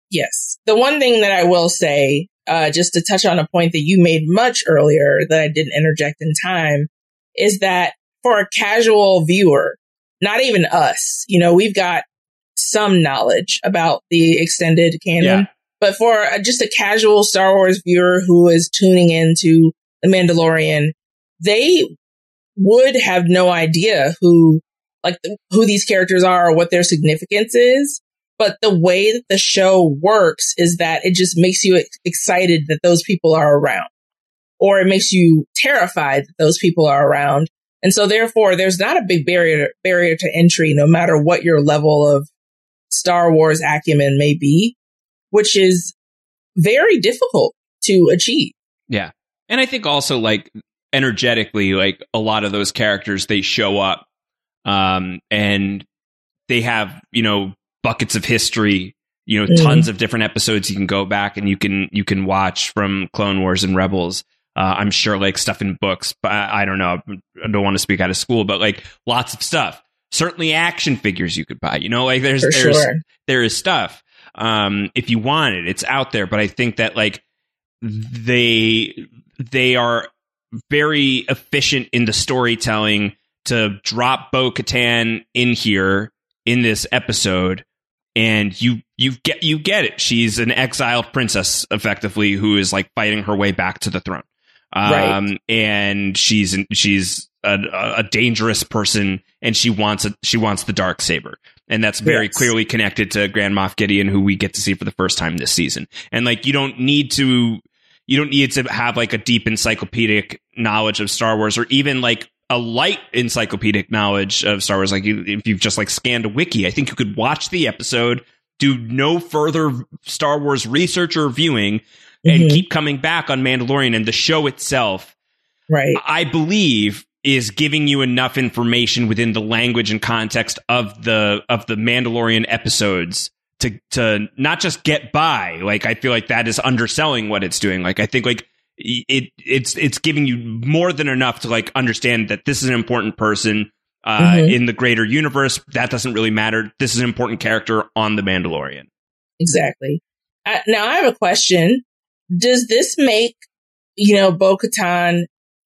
Yes. The one thing that I will say, uh, just to touch on a point that you made much earlier that I didn't interject in time, is that for a casual viewer, not even us, you know, we've got some knowledge about the extended canon, yeah. but for a, just a casual Star Wars viewer who is tuning into The Mandalorian, they would have no idea who, like, the, who these characters are or what their significance is. But the way that the show works is that it just makes you ex- excited that those people are around, or it makes you terrified that those people are around. And so therefore, there's not a big barrier, barrier to entry, no matter what your level of Star Wars acumen may be, which is very difficult to achieve. Yeah. And I think also, like, energetically, like, a lot of those characters, they show up, um, and they have, you know, buckets of history, you know, mm. tons of different episodes you can go back and you can you can watch from Clone Wars and Rebels. Uh, I'm sure, like, stuff in books, but I, I don't know. I don't want to speak out of school, but, like, lots of stuff. Certainly action figures you could buy. You know, like, there's For there's sure. there is stuff. Um, if you want it, it's out there. But I think that, like, they they are very efficient in the storytelling to drop Bo-Katan in here in this episode. And you you get you get it. She's an exiled princess, effectively, who is, like, fighting her way back to the throne. Um, right. And she's she's a, a dangerous person, and she wants a, she wants the dark saber, and that's very yes. clearly connected to Grand Moff Gideon, who we get to see for the first time this season. And, like, you don't need to you don't need to have, like, a deep encyclopedic knowledge of Star Wars, or even, like, a light encyclopedic knowledge of Star Wars. Like, you, if you've just, like, scanned a wiki, I think you could watch the episode, do no further Star Wars research or viewing, mm-hmm. and keep coming back on Mandalorian. And the show itself, right, I believe, is giving you enough information within the language and context of the of the Mandalorian episodes to to not just get by. Like, I feel like that is underselling what it's doing. Like, I think, like, it it's it's giving you more than enough to, like, understand that this is an important person uh, mm-hmm. in the greater universe. That doesn't really matter. This is an important character on The Mandalorian. Exactly. Uh, now, I have a question. Does this make, you know, Bo-Katan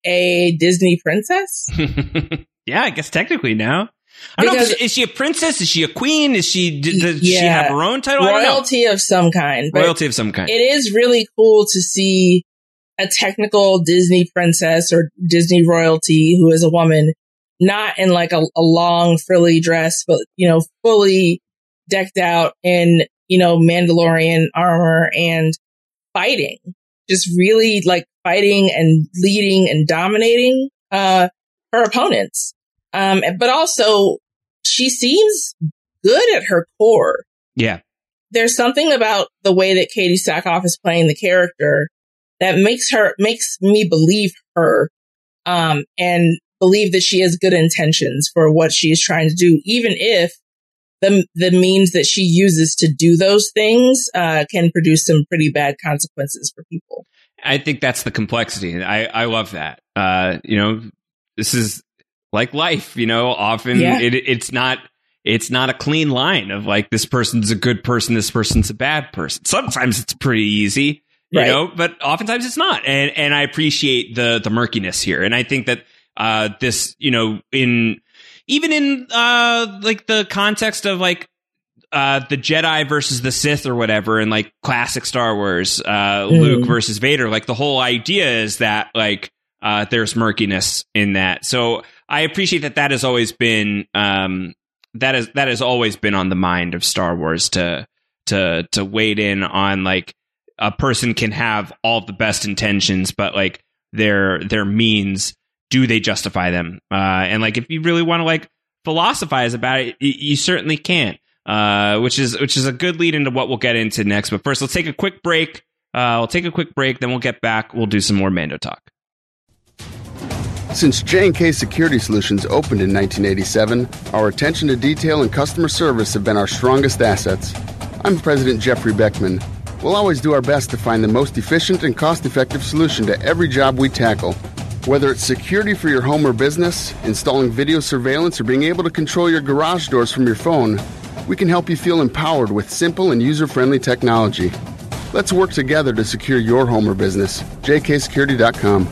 a Disney princess? Yeah, I guess technically now. I don't because, know. Is she a princess? Is she a queen? Is she? Does yeah, she have her own title? Royalty of some kind. Royalty of some kind. It is really cool to see a technical Disney princess or Disney royalty who is a woman, not in, like, a, a long frilly dress, but, you know, fully decked out in, you know, Mandalorian armor and fighting, just really, like, fighting and leading and dominating uh, her opponents. Um, but also, she seems good at her core. Yeah. There's something about the way that Katie Sackhoff is playing the character that makes her, makes me believe her, um, and believe that she has good intentions for what she is trying to do, even if the the means that she uses to do those things uh, can produce some pretty bad consequences for people. I think that's the complexity. I, I love that. Uh, you know, this is like life, you know, often yeah. it, it's not, it's not a clean line of, like, this person's a good person, this person's a bad person. Sometimes it's pretty easy, you right. know, but oftentimes it's not. And, and I appreciate the, the murkiness here. And I think that, uh, this, you know, in, even in, uh, like, the context of, like, uh, the Jedi versus the Sith or whatever, and, like, classic Star Wars, uh, mm. Luke versus Vader, like, the whole idea is that, like, uh, there's murkiness in that. So I appreciate that that has always been, um, that is, that has always been on the mind of Star Wars to, to, to wade in on, like, a person can have all the best intentions, but, like, their, their means, do they justify them? Uh, and, like, if you really want to, like, philosophize about it, you, you certainly can. Uh, which is which is a good lead into what we'll get into next. But first, let's take a quick break. Uh, we'll take a quick break, then we'll get back. We'll do some more Mando talk. Since J and K Security Solutions opened in nineteen eighty-seven, our attention to detail and customer service have been our strongest assets. I'm President Jeffrey Beckman. We'll always do our best to find the most efficient and cost-effective solution to every job we tackle. Whether it's security for your home or business, installing video surveillance, or being able to control your garage doors from your phone, We can help you feel empowered with simple and user-friendly technology. Let's work together to secure your home or business. J K security dot com.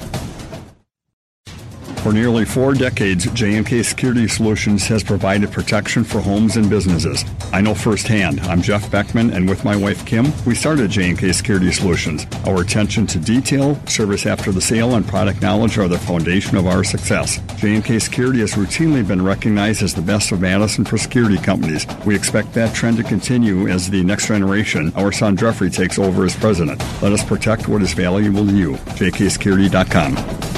For nearly four decades, J and K Security Solutions has provided protection for homes and businesses. I know firsthand. I'm Jeff Beckman, and with my wife, Kim, we started J and K Security Solutions. Our attention to detail, service after the sale, and product knowledge are the foundation of our success. J and K Security has routinely been recognized as the best of Madison for security companies. We expect that trend to continue as the next generation, our son Jeffrey, takes over as president. Let us protect what is valuable to you. J K security dot com.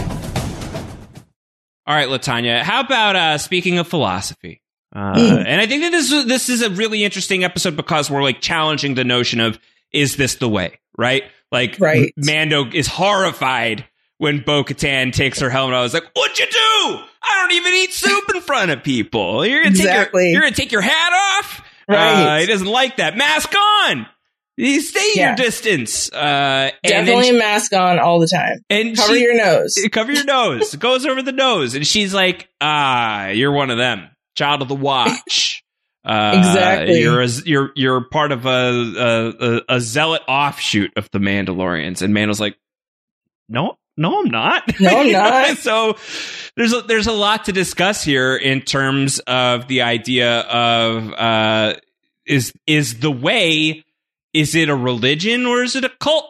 All right, LaTanya, how about uh, speaking of philosophy? Uh, mm. And I think that this this is a really interesting episode because we're like challenging the notion of, is this the way, right? Like, right. Mando is horrified when Bo-Katan takes her helmet. I was like, what'd you do? I don't even eat soup in front of people. You're gonna exactly. take your, you're gonna take your hat off? Right. Uh, he doesn't like that. Mask on. You stay yeah. your distance. Uh, Definitely and a mask on all the time. And cover she, your nose. Cover your nose. It goes over the nose. And she's like, ah, you're one of them. Child of the Watch. Uh, exactly. You're a, you're you're part of a, a a zealot offshoot of the Mandalorians. And Mando's like, no, no, I'm not. No, I'm not. So there's a, there's a lot to discuss here in terms of the idea of uh, is is the way. Is it a religion or is it a cult?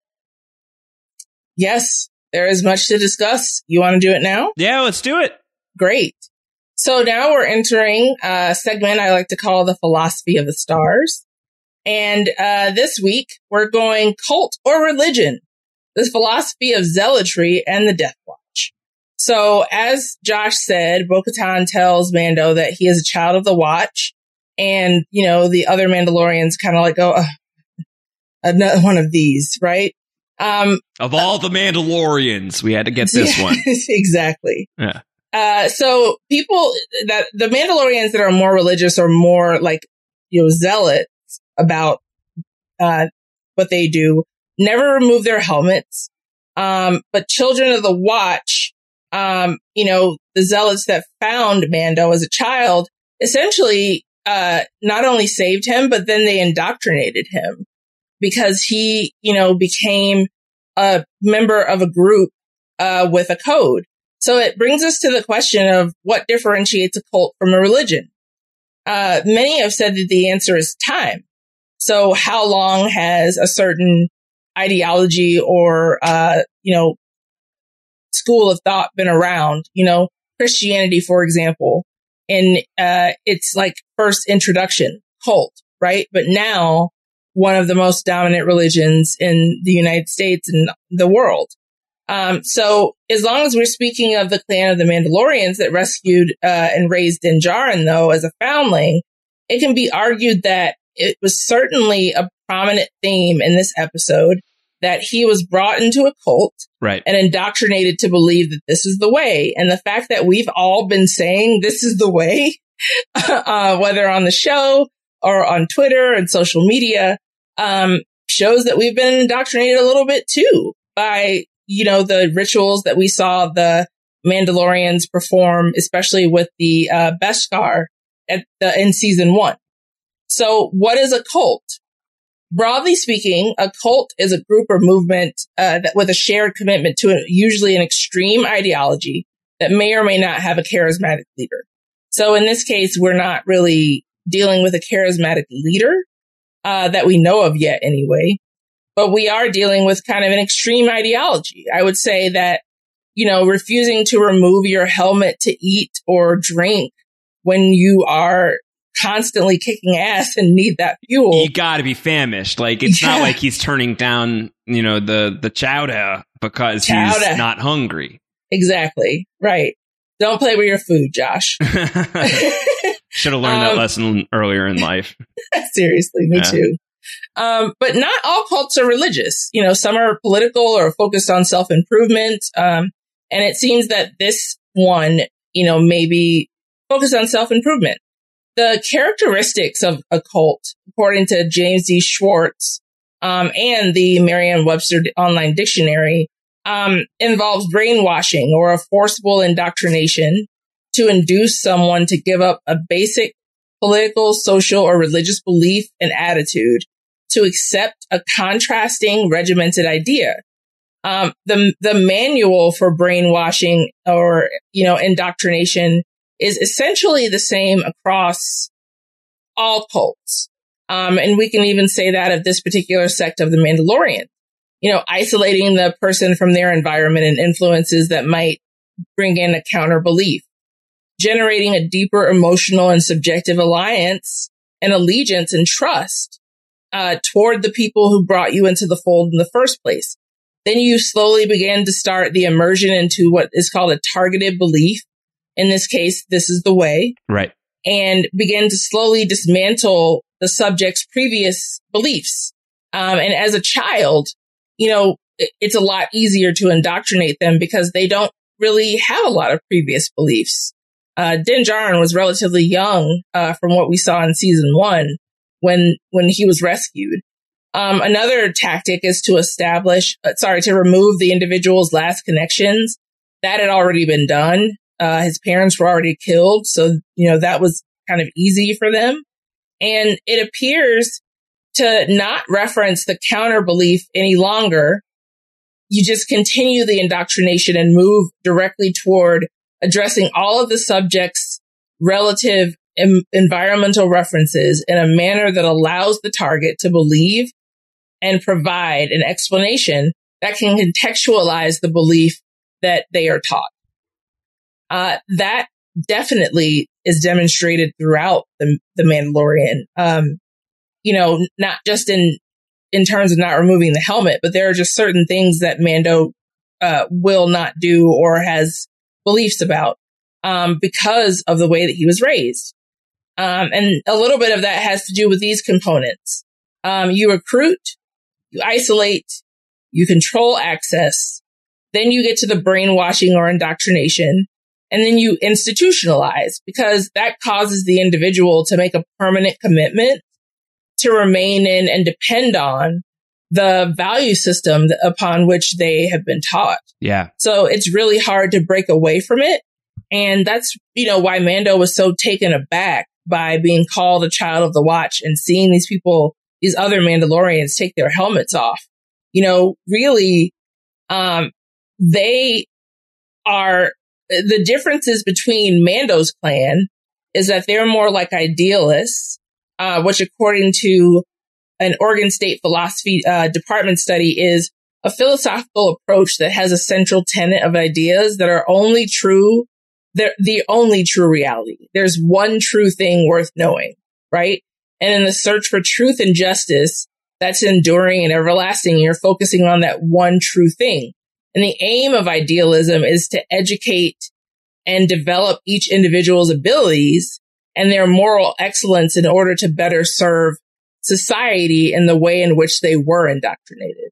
Yes, there is much to discuss. You want to do it now? Yeah, let's do it. Great. So now we're entering a segment I like to call the philosophy of the stars. And uh, this week, we're going cult or religion, the philosophy of zealotry and the Death Watch. So as Josh said, Bo-Katan tells Mando that he is a child of the Watch. And, you know, the other Mandalorians kind of like go, oh, another one of these, right? Um, of all the Mandalorians, we had to get this one. Exactly. Yeah. Uh, so people that the Mandalorians that are more religious or more like, you know, zealots about, uh, what they do never remove their helmets. Um, but children of the Watch, um, you know, the zealots that found Mando as a child essentially, uh, not only saved him, but then they indoctrinated him. Because he, you know, became a member of a group uh, with a code. So it brings us to the question of what differentiates a cult from a religion. Uh, many have said that the answer is time. So how long has a certain ideology or, uh, you know, school of thought been around? You know, Christianity, for example, in uh, its like first introduction, cult, right? But now, one of the most dominant religions in the United States and the world. Um, so as long as we're speaking of the clan of the Mandalorians that rescued uh, and raised Din Djarin, though, as a foundling, it can be argued that it was certainly a prominent theme in this episode that he was brought into a cult right. and indoctrinated to believe that this is the way. And the fact that we've all been saying this is the way, uh, whether on the show or on Twitter and social media, um, shows that we've been indoctrinated a little bit too by, you know, the rituals that we saw the Mandalorians perform, especially with the, uh, Beskar at the, in season one. So what is a cult? Broadly speaking, a cult is a group or movement, uh, that with a shared commitment to a, usually an extreme ideology that may or may not have a charismatic leader. So in this case, we're not really dealing with a charismatic leader, uh, that we know of yet anyway, but we are dealing with kind of an extreme ideology. I would say that, you know, refusing to remove your helmet to eat or drink when you are constantly kicking ass and need that fuel. You gotta be famished. Like, it's yeah. not like he's turning down, you know, the, the chowder because Chowder. he's not hungry. Exactly. Right. Don't play with your food, Josh. Should have learned um, that lesson earlier in life. Seriously, me yeah. too. Um, but not all cults are religious. You know, some are political or focused on self-improvement. Um, and it seems that this one, you know, maybe focused on self-improvement. The characteristics of a cult, according to James D. Schwartz, um, and the Merriam-Webster Online Dictionary, um, involves brainwashing or a forcible indoctrination to induce someone to give up a basic political, social, or religious belief and attitude to accept a contrasting, regimented idea. Um, the the manual for brainwashing or, you know, indoctrination is essentially the same across all cults. Um, and we can even say that of this particular sect of the Mandalorian. You know, isolating the person from their environment and influences that might bring in a counter belief, generating a deeper emotional and subjective alliance and allegiance and trust uh, toward the people who brought you into the fold in the first place. Then you slowly begin to start the immersion into what is called a targeted belief. In this case, this is the way. Right. And begin to slowly dismantle the subject's previous beliefs. Um, and as a child, you know, it's a lot easier to indoctrinate them because they don't really have a lot of previous beliefs. Uh, Din Djarin was relatively young, uh, from what we saw in season one when, when he was rescued. Um, another tactic is to establish, uh, sorry, to remove the individual's last connections. That had already been done. Uh, his parents were already killed. So, you know, that was kind of easy for them. And it appears to not reference the counter belief any longer. You just continue the indoctrination and move directly toward addressing all of the subject's relative em- environmental references in a manner that allows the target to believe and provide an explanation that can contextualize the belief that they are taught. Uh, that definitely is demonstrated throughout the, the Mandalorian. Um, you know, not just in, in terms of not removing the helmet, but there are just certain things that Mando, uh, will not do or has beliefs about, um, because of the way that he was raised. Um, and a little bit of that has to do with these components. Um, you recruit, you isolate, you control access, then you get to the brainwashing or indoctrination, and then you institutionalize, because that causes the individual to make a permanent commitment to remain in and depend on the value system upon which they have been taught. Yeah. So it's really hard to break away from it. And that's, you know, why Mando was so taken aback by being called a child of the Watch and seeing these people, these other Mandalorians take their helmets off. You know, really, um, they are, the differences between Mando's clan is that they're more like idealists, uh, which according to an Oregon State philosophy uh, department study is a philosophical approach that has a central tenet of ideas that are only true. They're the only true reality. There's one true thing worth knowing, right? And in the search for truth and justice, that's enduring and everlasting. You're focusing on that one true thing. And the aim of idealism is to educate and develop each individual's abilities and their moral excellence in order to better serve society in the way in which they were indoctrinated.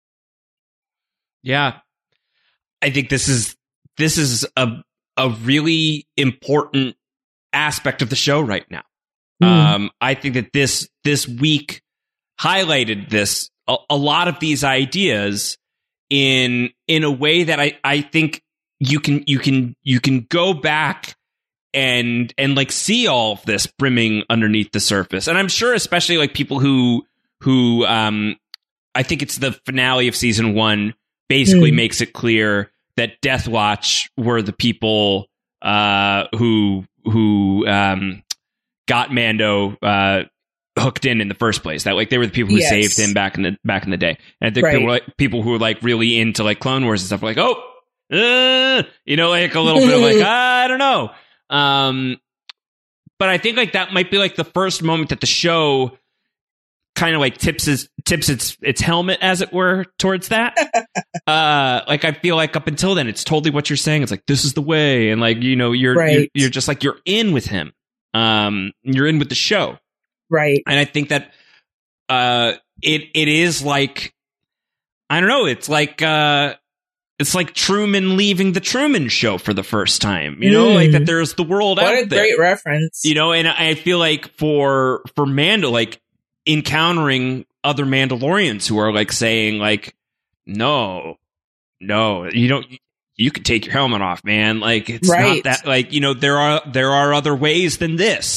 Yeah. I think this is, this is a, a really important aspect of the show right now. Mm. Um, I think that this, this week highlighted this, a, a lot of these ideas in, in a way that I, I think you can, you can, you can go back and, and like see all of this brimming underneath the surface. And I'm sure, especially like people who, who, um, I think it's the finale of season one basically mm. makes it clear that Death Watch were the people, uh, who, who, um, got Mando, uh, hooked in in the first place. That like they were the people who yes. saved him back in the back in the day. And I think right. there were like, people who were like really into like Clone Wars and stuff were like, oh, uh, you know, like a little bit of like, I don't know. Um, but I think like that might be like the first moment that the show kind of like tips its tips its its helmet, as it were, towards that. uh, like I feel like up until then, it's totally what you're saying. It's like this is the way, and like you know, you're right. you're, you're just like you're in with him. Um, you're in with the show, right? And I think that uh, it it is like I don't know. It's like uh. It's like Truman leaving the Truman Show for the first time, you know, mm. like that there's the world what out there. What a great reference. You know, and I feel like for, for Mando, like encountering other Mandalorians who are like saying like, no, no, you don't, you can take your helmet off, man. Like it's right. not that like, you know, there are, there are other ways than this.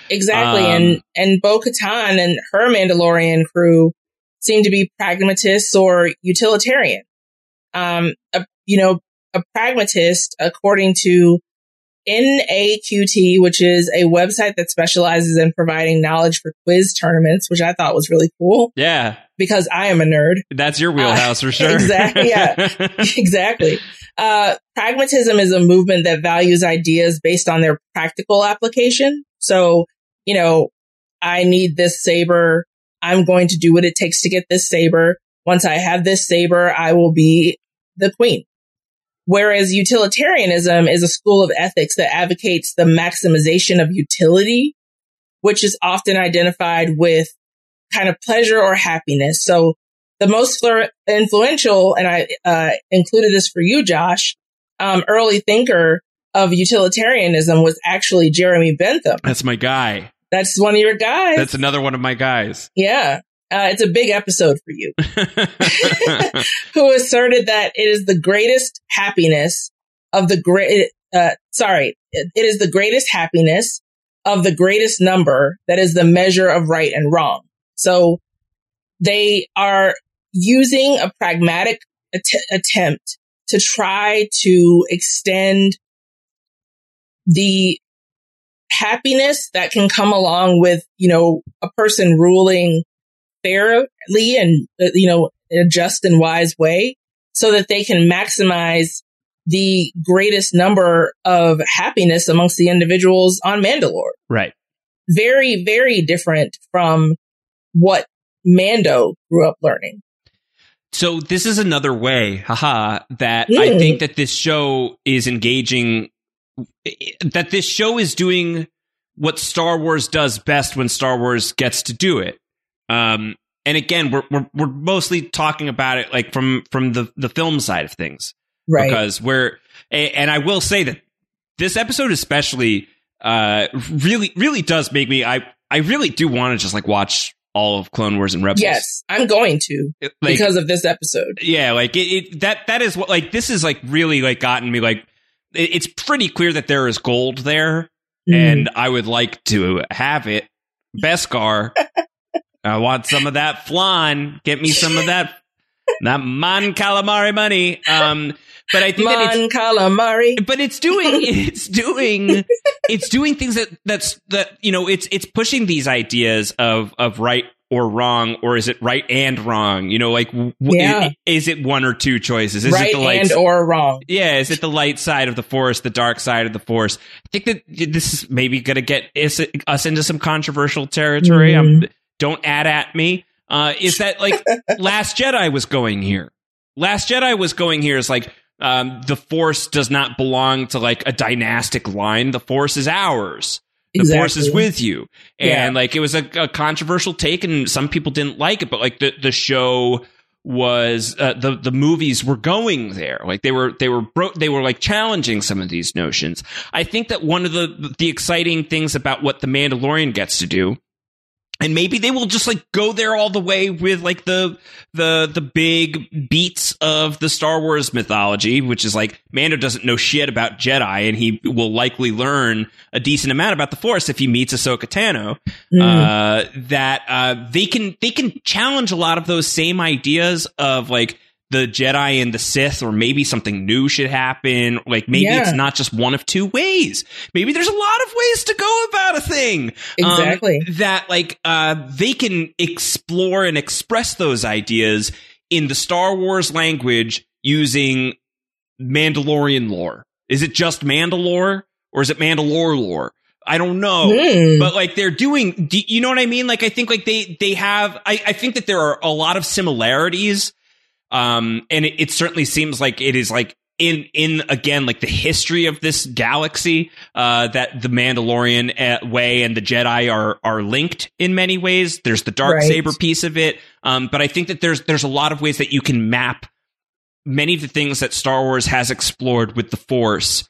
Exactly. Um, and, and Bo-Katan and her Mandalorian crew seem to be pragmatists or utilitarian. Um, a, you know, a pragmatist, according to N A Q T, which is a website that specializes in providing knowledge for quiz tournaments, which I thought was really cool. Yeah. Because I am a nerd. That's your wheelhouse uh, for sure. Exactly. Yeah, exactly. Uh, pragmatism is a movement that values ideas based on their practical application. So, you know, I need this saber. I'm going to do what it takes to get this saber. Once I have this saber, I will be the queen. Whereas utilitarianism is a school of ethics that advocates the maximization of utility, which is often identified with kind of pleasure or happiness. So the most influential, and I uh, included this for you, Josh, um, early thinker of utilitarianism was actually Jeremy Bentham. That's my guy. That's one of your guys. That's another one of my guys. Yeah. Uh, it's a big episode for you. Who asserted that it is the greatest happiness of the great, uh, sorry, it, it is the greatest happiness of the greatest number that is the measure of right and wrong. So they are using a pragmatic att- attempt to try to extend the happiness that can come along with, you know, a person ruling fairly and, uh, you know, in a just and wise way so that they can maximize the greatest number of happiness amongst the individuals on Mandalore. Right. Very, very different from what Mando grew up learning. So this is another way, haha, that Mm. I think that this show is engaging, that this show is doing what Star Wars does best when Star Wars gets to do it. Um, and again, we're, we're, we're mostly talking about it like from, from the, the film side of things, Right. because we're, and I will say that this episode especially, uh, really, really does make me, I, I really do want to just like watch all of Clone Wars and Rebels. Yes, I'm going to like, because of this episode. Yeah, like it, it that that is what like this is like really like gotten me like it, it's pretty clear that there is gold there, mm. and I would like to have it. Beskar, I want some of that flan. Get me some of that that Mon Calamari money. Um, but I think Mon that it's Calamari. But it's doing it's doing it's doing things that that's that you know it's it's pushing these ideas of of right or wrong, or is it right and wrong? You know, like w- Yeah. is, is it one or two choices? Is Right it the light and or wrong? Yeah, is it the light side of the Force, the dark side of the Force? I think that this is maybe going to get us, us into some controversial territory. Mm. Um, don't add at me. Uh, is that like Last Jedi was going here? Last Jedi was going here is like. Um, the Force does not belong to like a dynastic line. The Force is ours. The Exactly. Force is with you. And Yeah. like it was a, a controversial take and some people didn't like it, but like the, the show was uh, the the movies were going there. Like they were they were bro- they were like challenging some of these notions. I think that one of the the exciting things about what the Mandalorian gets to do, and maybe they will just like go there all the way with like the the the big beats of the Star Wars mythology, which is like Mando doesn't know shit about Jedi, and he will likely learn a decent amount about the Force if he meets Ahsoka Tano. Mm. Uh, that uh, they can they can challenge a lot of those same ideas of like the Jedi and the Sith, or maybe something new should happen. Like maybe Yeah. it's not just one of two ways. Maybe there's a lot of ways to go about a thing. Exactly. Um, that like uh, they can explore and express those ideas in the Star Wars language using Mandalorian lore. Is it just Mandalore or is it Mandalore lore? I don't know, Mm. but like they're doing, do you know what I mean? Like I think like they they have. I, I think that there are a lot of similarities. Um, and it, it certainly seems like it is like in, in again, like the history of this galaxy, uh, that the Mandalorian uh, way and the Jedi are, are linked in many ways. There's the dark Right. saber piece of it. Um, but I think that there's, there's a lot of ways that you can map many of the things that Star Wars has explored with the Force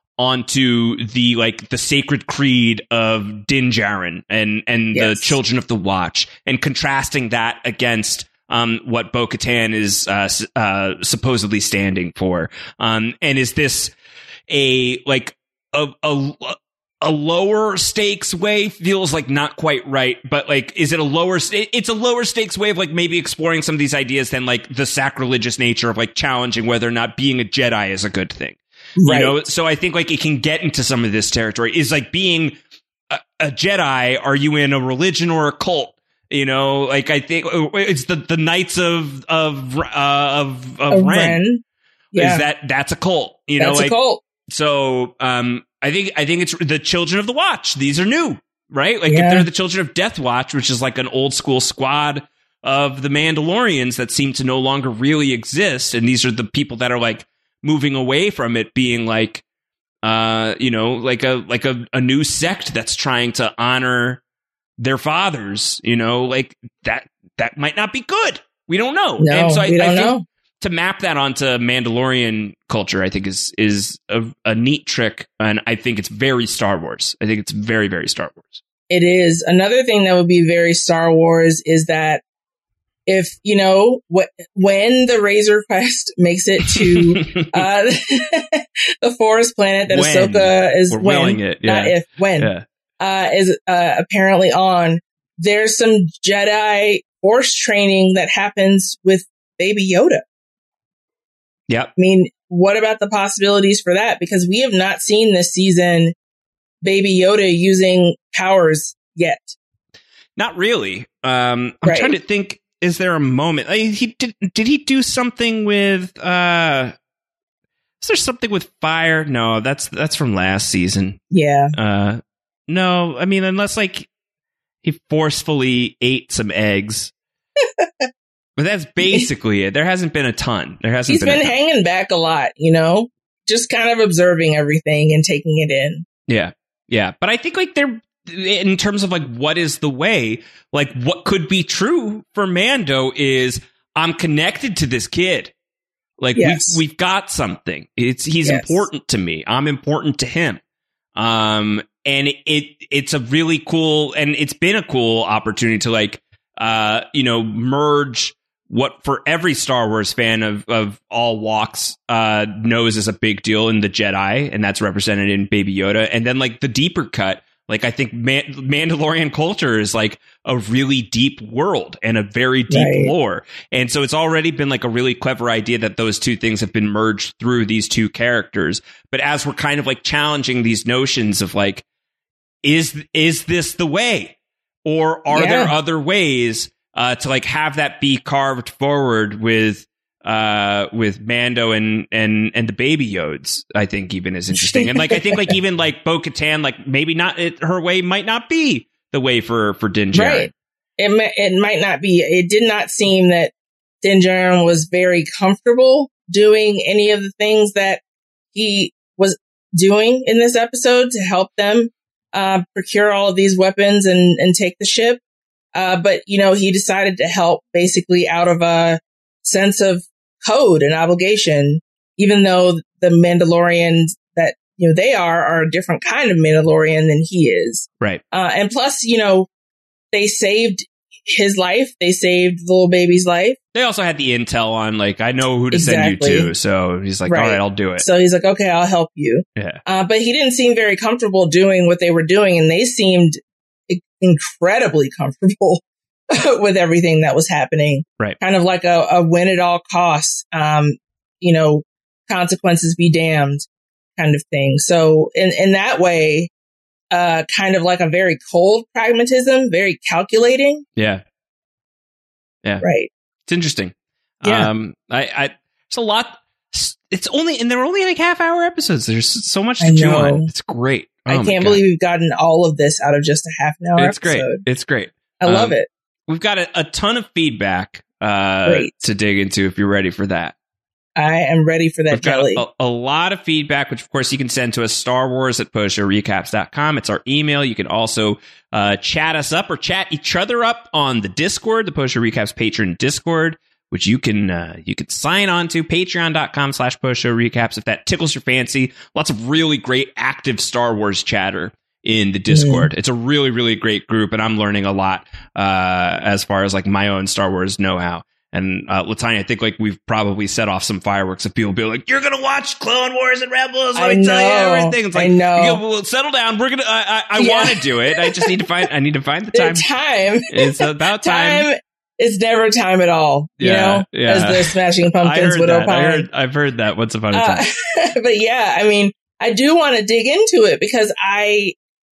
onto the like the sacred creed of Din Djarin and, and Yes. the Children of the Watch, and contrasting that against Um, what Bo-Katan is uh, s- uh, supposedly standing for, um, and is this a like a, a a lower stakes way feels like not quite right, but like, is it a lower, st- it's a lower stakes way of like maybe exploring some of these ideas than like the sacrilegious nature of like challenging whether or not being a Jedi is a good thing. Right. You know, so I think like it can get into some of this territory. Is like being a, a Jedi, are you in a religion or a cult? You know, like I think it's the, the Knights of, of, uh, of, of Ren. Ren. Yeah. Is that, that's a cult, you that's know, like, a cult. So, um, I think, I think it's the Children of the Watch. These are new, right? Like yeah. if they're the Children of Death Watch, which is like an old school squad of the Mandalorians that seem to no longer really exist. And these are the people that are like moving away from it being like, uh, you know, like a, like a, a new sect that's trying to honor their fathers, you know, like that, that might not be good. We don't know. No, and so I, we don't I think, know. To map that onto Mandalorian culture, I think is is a, a neat trick, and I think it's very Star Wars. I think it's very, very Star Wars. It is. Another thing that would be very Star Wars is that if, you know, wh- when the Razor Crest makes it to uh, the forest planet that when. Ahsoka is We're when, willing it. Yeah. not if, when, yeah. uh, is uh, apparently on, there's some Jedi Force training that happens with Baby Yoda. Yep. I mean, what about the possibilities for that? Because we have not seen this season Baby Yoda using powers yet. Not really. Um, I'm right. trying to think. Is there a moment? I, he did. Did he do something with? Uh, is there something with fire? No, that's that's from last season. Yeah. Uh, no, I mean, unless like he forcefully ate some eggs. But that's basically it. There hasn't been a ton. There hasn't He's been, been hanging back a lot, you know, just kind of observing everything and taking it in. Yeah. Yeah. But I think like they're in terms of like what is the way, like what could be true for Mando is I'm connected to this kid. Like yes. we've, we've got something. It's he's yes. important to me. I'm important to him. Um, and it, it it's a really cool and it's been a cool opportunity to like, uh, you know, merge what for every Star Wars fan of, of all walks uh, knows is a big deal in the Jedi, and that's represented in Baby Yoda. And then like the deeper cut, like I think Man- Mandalorian culture is like a really deep world and a very deep right. lore. And so it's already been like a really clever idea that those two things have been merged through these two characters. But as we're kind of like challenging these notions of like, is is this the way? Or are yeah. there other ways? Uh, to like have that be carved forward with uh, with Mando and and and the Baby Yods, I think even is interesting. And like I think like even like Bo-Katan, like maybe not it, her way might not be the way for for Din Djarin. Right. It it might not be. It did not seem that Din Djarin was very comfortable doing any of the things that he was doing in this episode to help them uh, procure all of these weapons and and take the ship. Uh, but, you know, he decided to help basically out of a sense of code and obligation, even though the Mandalorians that, you know, they are, are a different kind of Mandalorian than he is. Right. Uh, and plus, you know, they saved his life. They saved the little baby's life. They also had the intel on, like, I know who to exactly. send you to. So he's like, right. all right, I'll do it. So he's like, okay, I'll help you. Yeah. Uh, but he didn't seem very comfortable doing what they were doing. And they seemed incredibly comfortable with everything that was happening. Right. Kind of like a, a win at all costs, um, you know, consequences be damned kind of thing. So in, in that way, uh, kind of like a very cold pragmatism, very calculating. Yeah. Yeah. Right. It's interesting. Yeah. Um, I, I, it's a lot. It's only, and they're only like half hour episodes. There's so much to I chew know. on. It's great. Oh I can't believe we've gotten all of this out of just a half an hour it's episode. great. It's great. I love um, it. We've got a, a ton of feedback uh, Great. to dig into if you're ready for that. I am ready for that, We've got jelly. a, a lot of feedback, which of course you can send to us, Star Wars at post show recaps dot com. It's our email. You can also uh, chat us up or chat each other up on the Discord, the Post Show Recaps Patreon Discord, which you can uh, you can sign on to, patreon dot com slash post show recaps if that tickles your fancy. Lots of really great active Star Wars chatter in the Discord. Mm. It's a really, really great group, and I'm learning a lot uh, as far as like my own Star Wars know-how. And uh, Latanya, I think like we've probably set off some fireworks of people being like, "You're gonna watch Clone Wars and Rebels? Let me tell you everything." It's like, I know. You know, well, settle down. We're gonna. I, I, I Yeah. want to do it. I just need to find. I need to find the time. Time. It's about time. Time is never time at all. You Yeah, know, yeah. as the Smashing I Pumpkins heard would that. I opine. heard, I've heard that once upon a Uh, time. but yeah, I mean, I do want to dig into it because I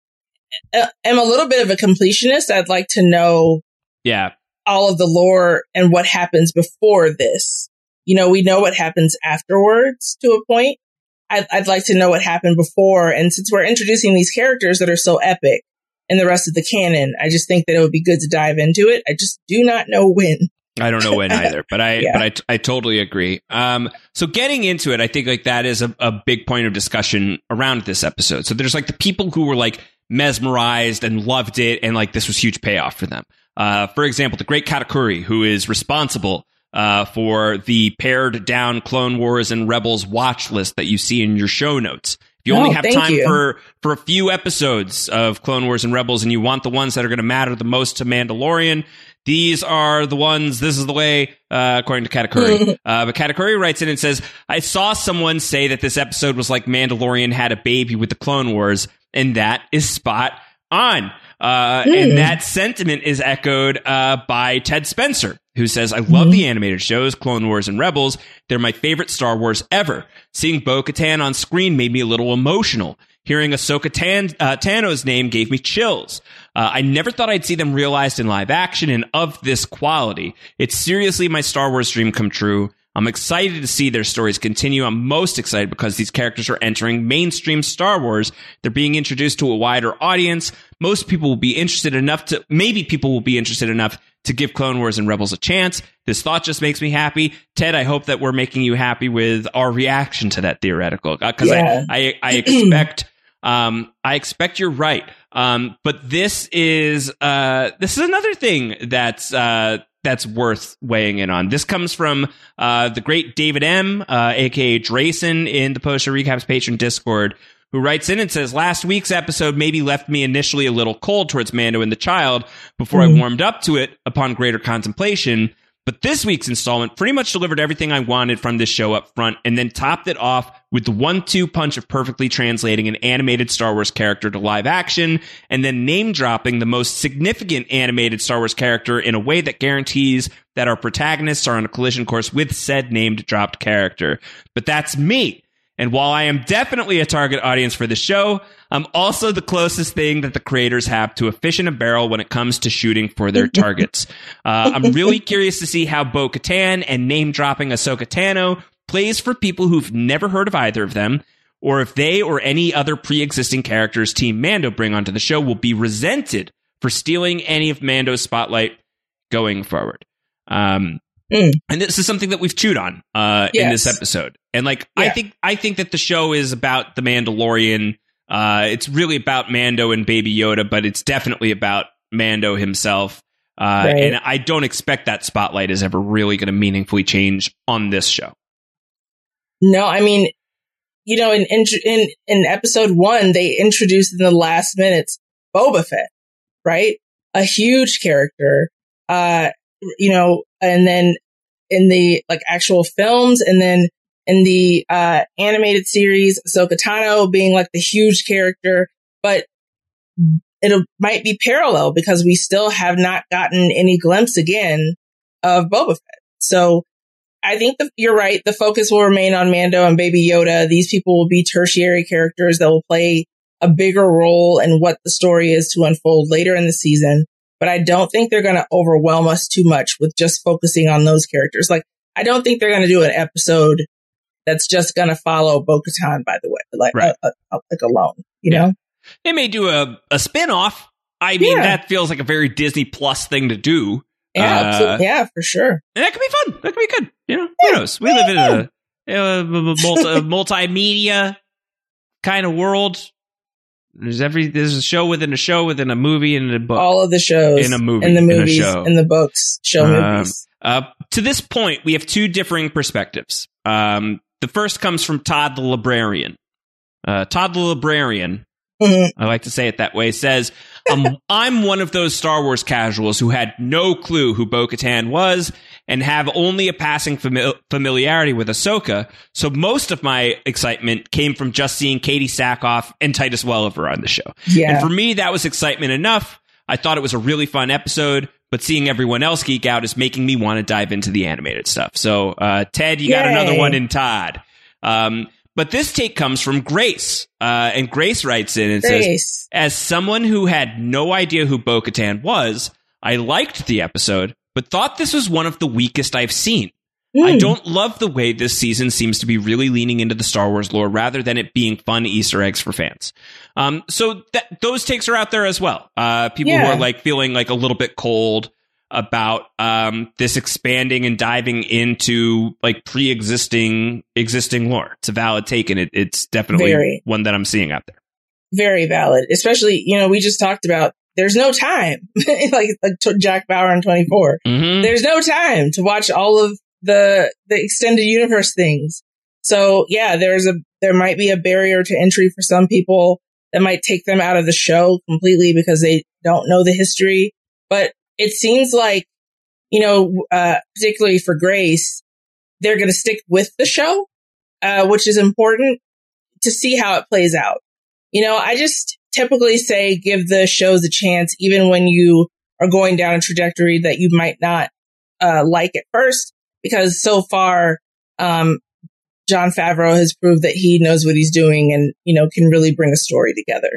uh, am a little bit of a completionist. I'd like to know Yeah. all of the lore and what happens before this. You know, we know what happens afterwards to a point. I'd, I'd like to know what happened before. And since we're introducing these characters that are so epic in the rest of the canon, I just think that it would be good to dive into it. I just do not know when. I don't know when either, but I Yeah. but I t- I totally agree. Um, so getting into it, I think like that is a, a big point of discussion around this episode. So there's like the people who were like mesmerized and loved it, and like this was huge payoff for them. Uh, for example, the great Katakuri, who is responsible uh, for the pared down Clone Wars and Rebels watch list that you see in your show notes. If you Oh, only have thank time you. for for a few episodes of Clone Wars and Rebels, and you want the ones that are going to matter the most to Mandalorian, these are the ones. This is the way, uh, according to Katakuri. uh, but Katakuri writes in and says, "I saw someone say that this episode was like Mandalorian had a baby with the Clone Wars, and that is spot on." Uh, Mm. And that sentiment is echoed uh, by Ted Spencer, who says, "I love the animated shows, Clone Wars and Rebels. They're my favorite Star Wars ever. Seeing Bo-Katan on screen made me a little emotional. Hearing Ahsoka Tan- uh, Tano's name gave me chills. Uh, I never thought I'd see them realized in live action and of this quality. It's seriously my Star Wars dream come true. I'm excited to see their stories continue. I'm most excited because these characters are entering mainstream Star Wars. They're being introduced to a wider audience. Most people will be interested enough to, maybe people will be interested enough to give Clone Wars and Rebels a chance. This thought just makes me happy." Ted, I hope that we're making you happy with our reaction to that theoretical, because Yeah. I, I, I expect, um, I expect you're right. Um, but this is, uh, this is another thing that's, uh, that's worth weighing in on. This comes from uh, the great David M., uh, a k a. Drayson, in the Post Show Recaps patron Discord, who writes in and says, "Last week's episode maybe left me initially a little cold towards Mando and the child before Mm. I warmed up to it upon greater contemplation. But this week's installment pretty much delivered everything I wanted from this show up front, and then topped it off with the one two punch of perfectly translating an animated Star Wars character to live action, and then name dropping the most significant animated Star Wars character in a way that guarantees that our protagonists are on a collision course with said named dropped character. But that's me. And while I am definitely a target audience for the show, I'm also the closest thing that the creators have to a fish in a barrel when it comes to shooting for their targets. Uh, I'm really curious to see how Bo-Katan and name-dropping Ahsoka Tano plays for people who've never heard of either of them, or if they or any other pre-existing characters Team Mando bring onto the show will be resented for stealing any of Mando's spotlight going forward. Um, Mm. And this is something that we've chewed on uh, in Yes. this episode. And like, Yeah. I think, I think that the show is about the Mandalorian. Uh, it's really about Mando and Baby Yoda, but it's definitely about Mando himself. Uh, Right. And I don't expect that spotlight is ever really going to meaningfully change on this show. No, I mean, you know, in, in in in episode one, they introduced in the last minutes Boba Fett, right? A huge character, uh, you know, and then in the like actual films, and then in the uh animated series, Ahsoka Tano being like the huge character, but it might be parallel because we still have not gotten any glimpse again of Boba Fett. So I think the, you're right. The focus will remain on Mando and Baby Yoda. These people will be tertiary characters that will play a bigger role in what the story is to unfold later in the season. But I don't think they're going to overwhelm us too much with just focusing on those characters. Like, I don't think they're going to do an episode that's just going to follow Bo-Katan, by the way, like, Right. uh, uh, like alone, you Yeah. know? They may do a, a spin-off. I mean, Yeah. that feels like a very Disney Plus thing to do. Yeah, Uh, absolutely. Yeah, for sure. And that could be fun. That could be good. You know, who knows? We live in a, a multi, a multimedia kind of world. There's every there's a show within a show within a movie and a book. All of the shows In a movie, in the in a movies, show. in the books, show Um, movies. Uh, to this point, we have two differing perspectives. Um, the first comes from Todd the Librarian. Uh, Todd the Librarian, Mhm. I like to say it that way, says, um, I'm one of those Star Wars casuals who had no clue who Bo-Katan was and have only a passing fami- familiarity with Ahsoka. So most of my excitement came from just seeing Katie Sackhoff and Titus Welliver on the show. Yeah. And for me, that was excitement enough. I thought it was a really fun episode, but seeing everyone else geek out is making me want to dive into the animated stuff. So, uh, Ted, you Yay. got another one in Todd. Um, but this take comes from Grace, uh, and Grace writes in and Grace. says, as someone who had no idea who Bo-Katan was, I liked the episode, but thought this was one of the weakest I've seen. Mm. I don't love the way this season seems to be really leaning into the Star Wars lore rather than it being fun Easter eggs for fans. Um, so that, those takes are out there as well. Uh, people yeah. who are like feeling like a little bit cold about um, this expanding and diving into like pre-existing existing lore. It's a valid take, and it, it's definitely Very. one that I'm seeing out there. Very valid, especially, you know, we just talked about there's no time, like, like Jack Bauer in twenty-four. Mm-hmm. There's no time to watch all of the the extended universe things. So yeah, there's a there might be a barrier to entry for some people that might take them out of the show completely because they don't know the history. But it seems like, you know, uh, particularly for Grace, they're going to stick with the show, uh, which is important to see how it plays out. You know, I just typically say give the shows a chance, even when you are going down a trajectory that you might not uh, like at first, because so far, um, Jon Favreau has proved that he knows what he's doing and, you know, can really bring a story together.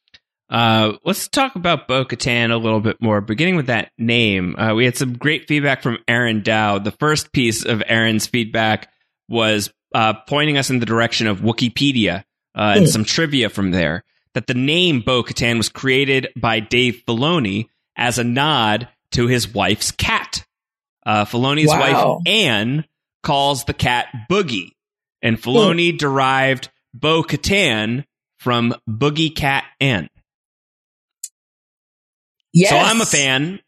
Uh, let's talk about Bo-Katan a little bit more, beginning with that name. Uh, we had some great feedback from Aaron Dow. The first piece of Aaron's feedback was uh, pointing us in the direction of Wikipedia uh, and mm. some trivia from there, that the name Bo-Katan was created by Dave Filoni as a nod to his wife's cat. Uh, Filoni's wow. wife, Anne, calls the cat Boogie, and Filoni mm. derived Bo-Katan from Boogie Cat Anne. Yes. So I'm a fan.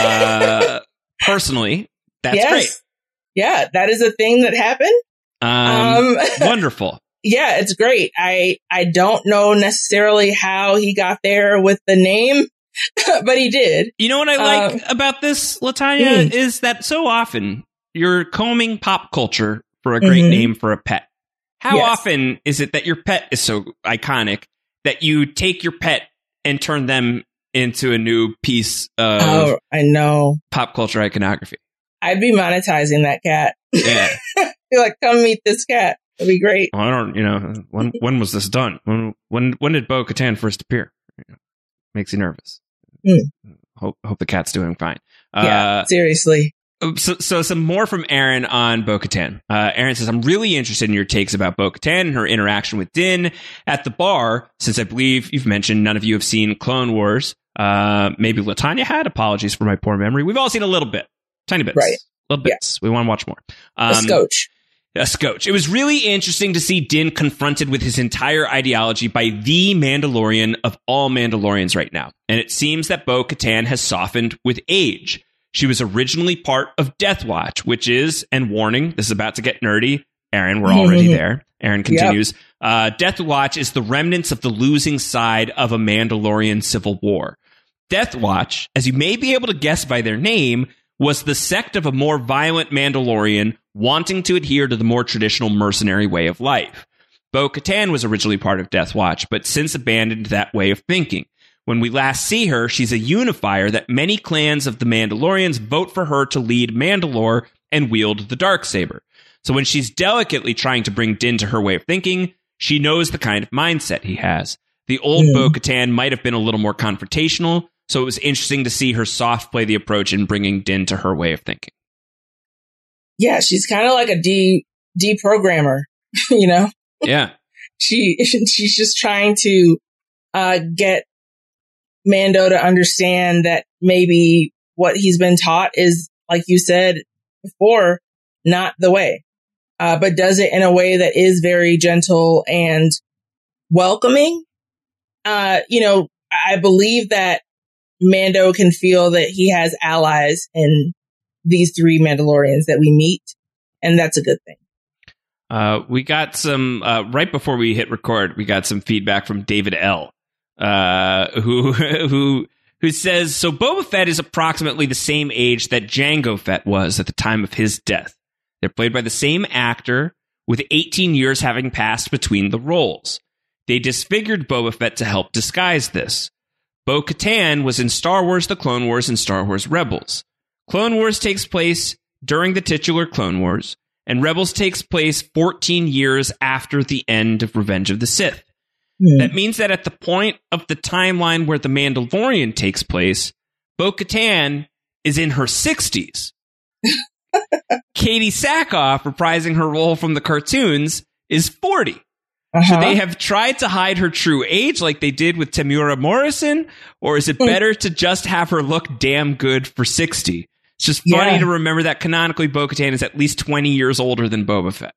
Uh, personally, that's yes. great. Yeah, that is a thing that happened. Um, um, wonderful. Yeah, it's great. I I don't know necessarily how he got there with the name, but he did. You know what I like uh, about this, Latanya, mm. is that so often you're combing pop culture for a great mm-hmm. name for a pet. How yes. often is it that your pet is so iconic that you take your pet and turn them into a new piece of oh, I know. pop culture iconography? I'd be monetizing that cat. Yeah. You're like, come meet this cat. It'd be great. Well, I don't, you know, when when was this done? When when when did Bo-Katan first appear? Makes you nervous. Mm. Hope hope the cat's doing fine. Yeah, uh, seriously. So, so some more from Aaron on Bo-Katan. Uh, Aaron says, I'm really interested in your takes about Bo-Katan and her interaction with Din at the bar, since I believe you've mentioned none of you have seen Clone Wars. Uh, maybe Latanya had. Apologies for my poor memory. We've all seen a little bit. Tiny bits. Right. Little bits. Yeah. We want to watch more. Um, a scotch. A scotch. It was really interesting to see Din confronted with his entire ideology by the Mandalorian of all Mandalorians right now. And it seems that Bo-Katan has softened with age. She was originally part of Death Watch, which is, and warning, this is about to get nerdy. Aaron, we're already there. Aaron continues. Yep. Uh, Death Watch is the remnants of the losing side of a Mandalorian civil war. Death Watch, as you may be able to guess by their name, was the sect of a more violent Mandalorian wanting to adhere to the more traditional mercenary way of life. Bo-Katan was originally part of Death Watch, but since abandoned that way of thinking. When we last see her, she's a unifier that many clans of the Mandalorians vote for her to lead Mandalore and wield the Darksaber. So when she's delicately trying to bring Din to her way of thinking, she knows the kind of mindset he has. The old mm. Bo-Katan might have been a little more confrontational, so it was interesting to see her soft play the approach in bringing Din to her way of thinking. Yeah, she's kind of like a de deprogrammer, you know? Yeah. she she's just trying to uh, get Mando to understand that maybe what he's been taught is, like you said before, not the way, uh, but does it in a way that is very gentle and welcoming. Uh, you know, I believe that Mando can feel that he has allies in these three Mandalorians that we meet, and that's a good thing. Uh, we got some, uh, right before we hit record, we got some feedback from David L., uh, who, who, who who says, so Boba Fett is approximately the same age that Jango Fett was at the time of his death. They're played by the same actor, with eighteen years having passed between the roles. They disfigured Boba Fett to help disguise this. Bo-Katan was in Star Wars The Clone Wars and Star Wars Rebels. Clone Wars takes place during the titular Clone Wars, and Rebels takes place fourteen years after the end of Revenge of the Sith. Mm. That means that at the point of the timeline where The Mandalorian takes place, Bo-Katan is in her sixties. Katie Sackhoff, reprising her role from the cartoons, is forty. Uh-huh. Should they have tried to hide her true age like they did with Temuera Morrison? Or is it better to just have her look damn good for sixty? It's just funny yeah. to remember that canonically Bo-Katan is at least twenty years older than Boba Fett.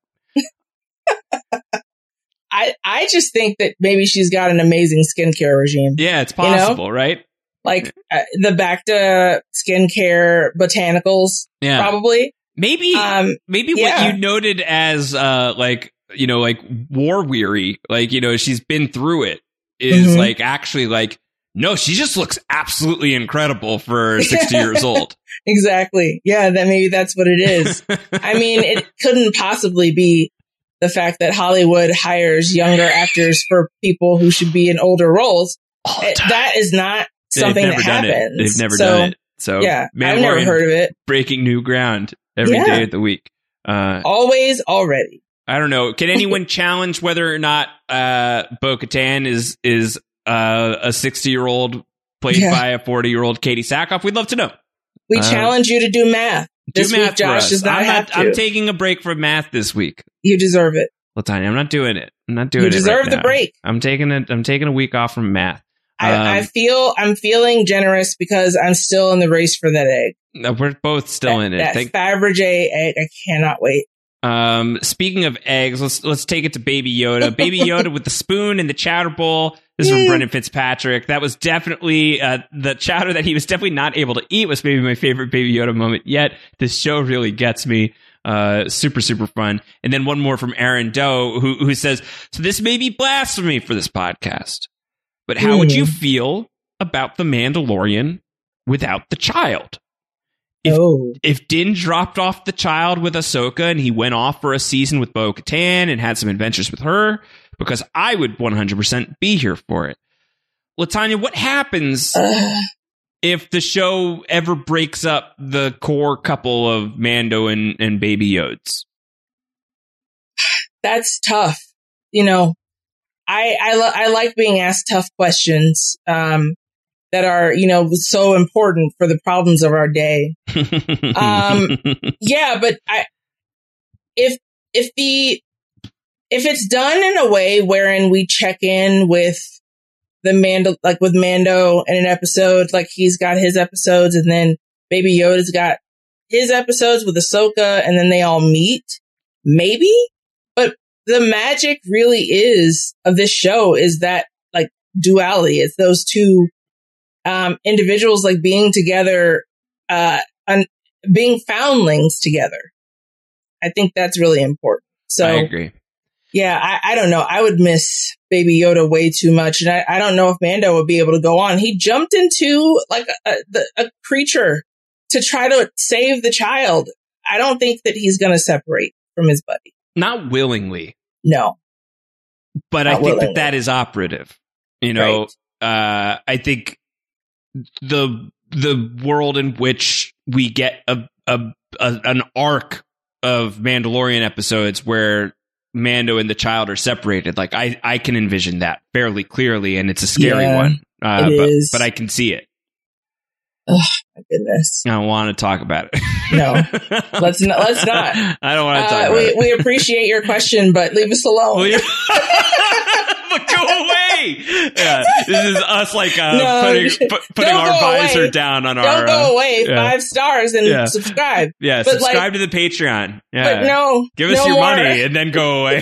I, I just think that maybe she's got an amazing skincare regime. Yeah, it's possible, you know? Right? Like uh, the Bacta skincare botanicals, yeah. probably. Maybe, um, maybe yeah. what you noted as, uh, like, you know, like war weary, like, you know, she's been through it is mm-hmm. like actually like, no, she just looks absolutely incredible for sixty years old. Exactly. Yeah, that maybe that's what it is. I mean, it couldn't possibly be the fact that Hollywood hires younger actors for people who should be in older roles. It, that is not something that happens. It. They've never so, done it. So yeah, I've never heard of it. Breaking new ground every yeah. day of the week. Uh, Always, already. I don't know. Can anyone challenge whether or not uh, Bo-Katan is is uh, a sixty-year-old played yeah. by a forty-year-old Katie Sackhoff? We'd love to know. We uh, challenge you to do math. Do this math week, Josh does not I'm have not, to. I'm taking a break from math this week. You deserve it. Latanya, I'm not doing it. I'm not doing you it. You deserve right the now. break. I'm taking it. I'm taking a week off from math. I, um, I feel I'm feeling generous because I'm still in the race for that egg. No, we're both still that, in it. That Thank- Fabergé egg. I cannot wait. Um, speaking of eggs, let's let's take it to Baby Yoda. Baby Yoda with the spoon and the chowder bowl. This is from Brendan Fitzpatrick. That was definitely uh, the chowder that he was definitely not able to eat was maybe my favorite Baby Yoda moment yet. This show really gets me. Uh, super, super fun. And then one more from Aaron Doe, who who says, so this may be blasphemy for this podcast, but how mm. would you feel about The Mandalorian without the child? If, oh. if Din dropped off the child with Ahsoka and he went off for a season with Bo-Katan and had some adventures with her, because I would one hundred percent be here for it. Latanya, what happens uh. if the show ever breaks up the core couple of Mando and, and Baby Yodes? That's tough. You know, I I, lo- I like being asked tough questions. Um, that are, you know, so important for the problems of our day. um, yeah, but I, if, if the, if it's done in a way wherein we check in with the Mando, like with Mando in an episode, like he's got his episodes and then Baby Yoda's got his episodes with Ahsoka and then they all meet, maybe, but the magic really is of this show is that like duality. It's those two Um, individuals like being together, uh, and being foundlings together. I think that's really important. So I agree. Yeah, I, I don't know. I would miss Baby Yoda way too much. And I, I don't know if Mando would be able to go on. He jumped into like a, a, a creature to try to save the child. I don't think that he's going to separate from his buddy. Not willingly. No. But Not I think willingly. that that is operative. You know, right. uh, I think the the world in which we get a, a, a an arc of Mandalorian episodes where Mando and the child are separated, like I, I can envision that fairly clearly, and it's a scary yeah, one. Uh, it but, is. but I can see it. Oh my goodness! I don't want to talk about it. No, let's not. Let's not. I don't want to talk uh, about we, it. We appreciate your question, but leave us alone. But go away. Yeah, this is us like uh, no, putting, pu- putting our visor away. down on don't our. Don't go uh, away. Yeah. Five stars and yeah. subscribe. Yeah, but subscribe like, to the Patreon. Yeah. But no, give us no your more. money and then go away.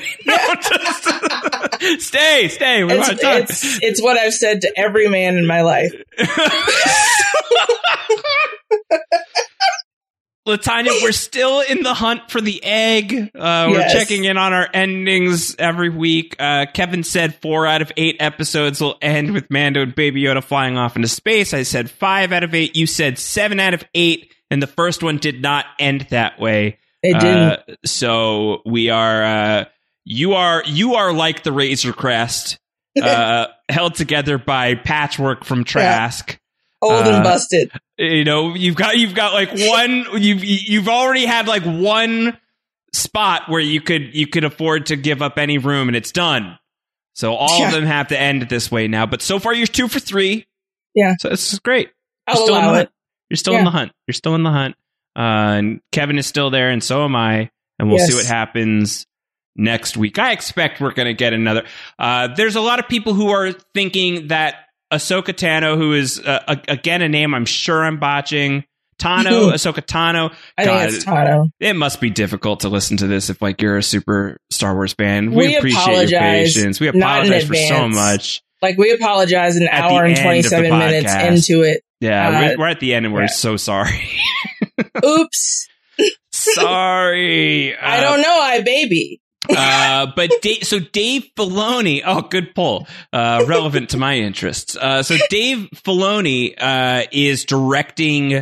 stay, stay. We it's, want to talk. It's, it's what I've said to every man in my life. Latanya, we're still in the hunt for the egg. Uh, we're Yes. checking in on our endings every week. Uh, Kevin said four out of eight episodes will end with Mando and Baby Yoda flying off into space. I said five out of eight. You said seven out of eight, and the first one did not end that way. It didn't. Uh, so we are, uh, you are, you are like the Razor Crest, uh, held together by patchwork from Trask. Old uh, and busted. You know, you've got you've got like one you've you've already had like one spot where you could you could afford to give up any room, and it's done. So all Yeah. of them have to end this way now. But so far you're two for three. Yeah. So this is great. I'll You're still in allow the it. hunt. You're still in Yeah. the hunt. You're still in the hunt. Uh, and Kevin is still there, and so am I. And we'll Yes. see what happens next week. I expect we're going to get another. Uh, there's a lot of people who are thinking that Ahsoka Tano, who is uh, a, again a name I'm sure I'm botching. Tano, Ahsoka Tano. I God, think it's Tano. it must be difficult to listen to this if like you're a super Star Wars fan. We, We appreciate apologize, your patience. We not in apologize for so advance. much. Like, we apologize an At hour the and end of the twenty-seven minutes podcast. into it. Yeah, Uh, we're, we're at the end and we're yeah. so sorry. Oops. Sorry. I Uh, don't know. I baby. uh, but Dave, so Dave Filoni, oh, good pull, uh, relevant to my interests. Uh, so Dave Filoni uh, is directing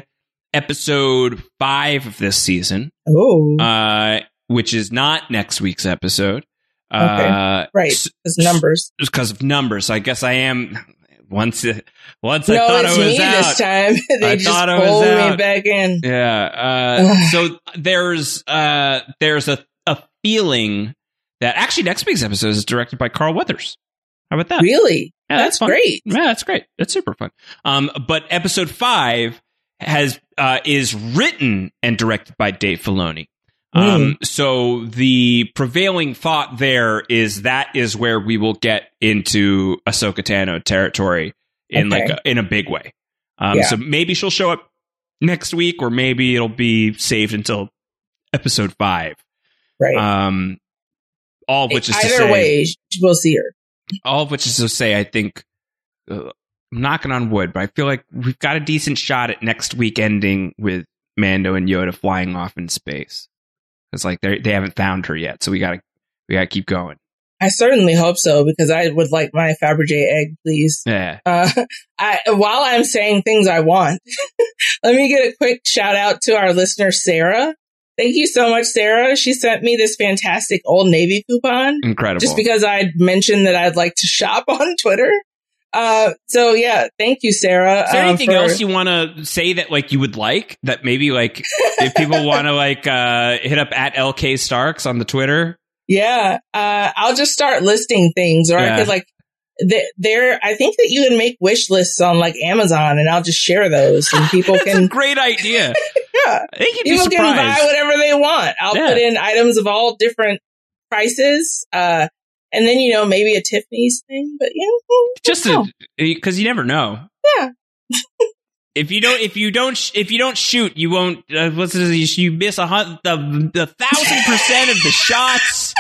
episode five of this season, Oh, uh, which is not next week's episode. Okay. Uh, right. s- It's numbers. because of numbers. I guess I am. Once, it, once I No, thought it's I was me out. this time. They I just thought I was pulled me out. back in. Yeah. Uh, so there's uh, there's a, a feeling that actually next week's episode is directed by Carl Weathers. How about that? Really? Yeah, That's fun. great. Yeah, that's great. That's super fun. Um, but episode five has uh, is written and directed by Dave Filoni. Um, so the prevailing thought there is that is where we will get into Ahsoka Tano territory in Okay. like a, in a big way. Um, Yeah. so maybe she'll show up next week, or maybe it'll be saved until episode five. Right. Um, all of which is to Either say, way, we'll see her. all of which is to say, I think uh, I'm knocking on wood, but I feel like we've got a decent shot at next week ending with Mando and Yoda flying off in space. It's like they they haven't found her yet, so we gotta we gotta keep going. I certainly hope so, because I would like my Fabergé egg, please. Yeah. Uh, I, while I'm saying things I want, let me get a quick shout out to our listener, Sarah. Thank you so much, Sarah. She sent me this fantastic Old Navy coupon. Incredible. Just because I'd mentioned that I'd like to shop on Twitter. Uh, so yeah, thank you, Sarah. Is there um, anything for- else you want to say that like you would like that maybe like if people want to like uh, hit up at L K Starks on the Twitter? Yeah, uh, I'll just start listing things, or Yeah. I could like, th- there. I think that you can make wish lists on like Amazon, and I'll just share those, and people That's can. a great idea. Yeah, I think you'd be people can surprised. buy whatever they want. I'll Yeah. put in items of all different prices, uh, and then you know maybe a Tiffany's thing, but you know, Just oh, because you never know. yeah. If you don't, if you don't, sh- if you don't shoot, you won't. Uh, what's this? You miss a hun- the the thousand percent of the shots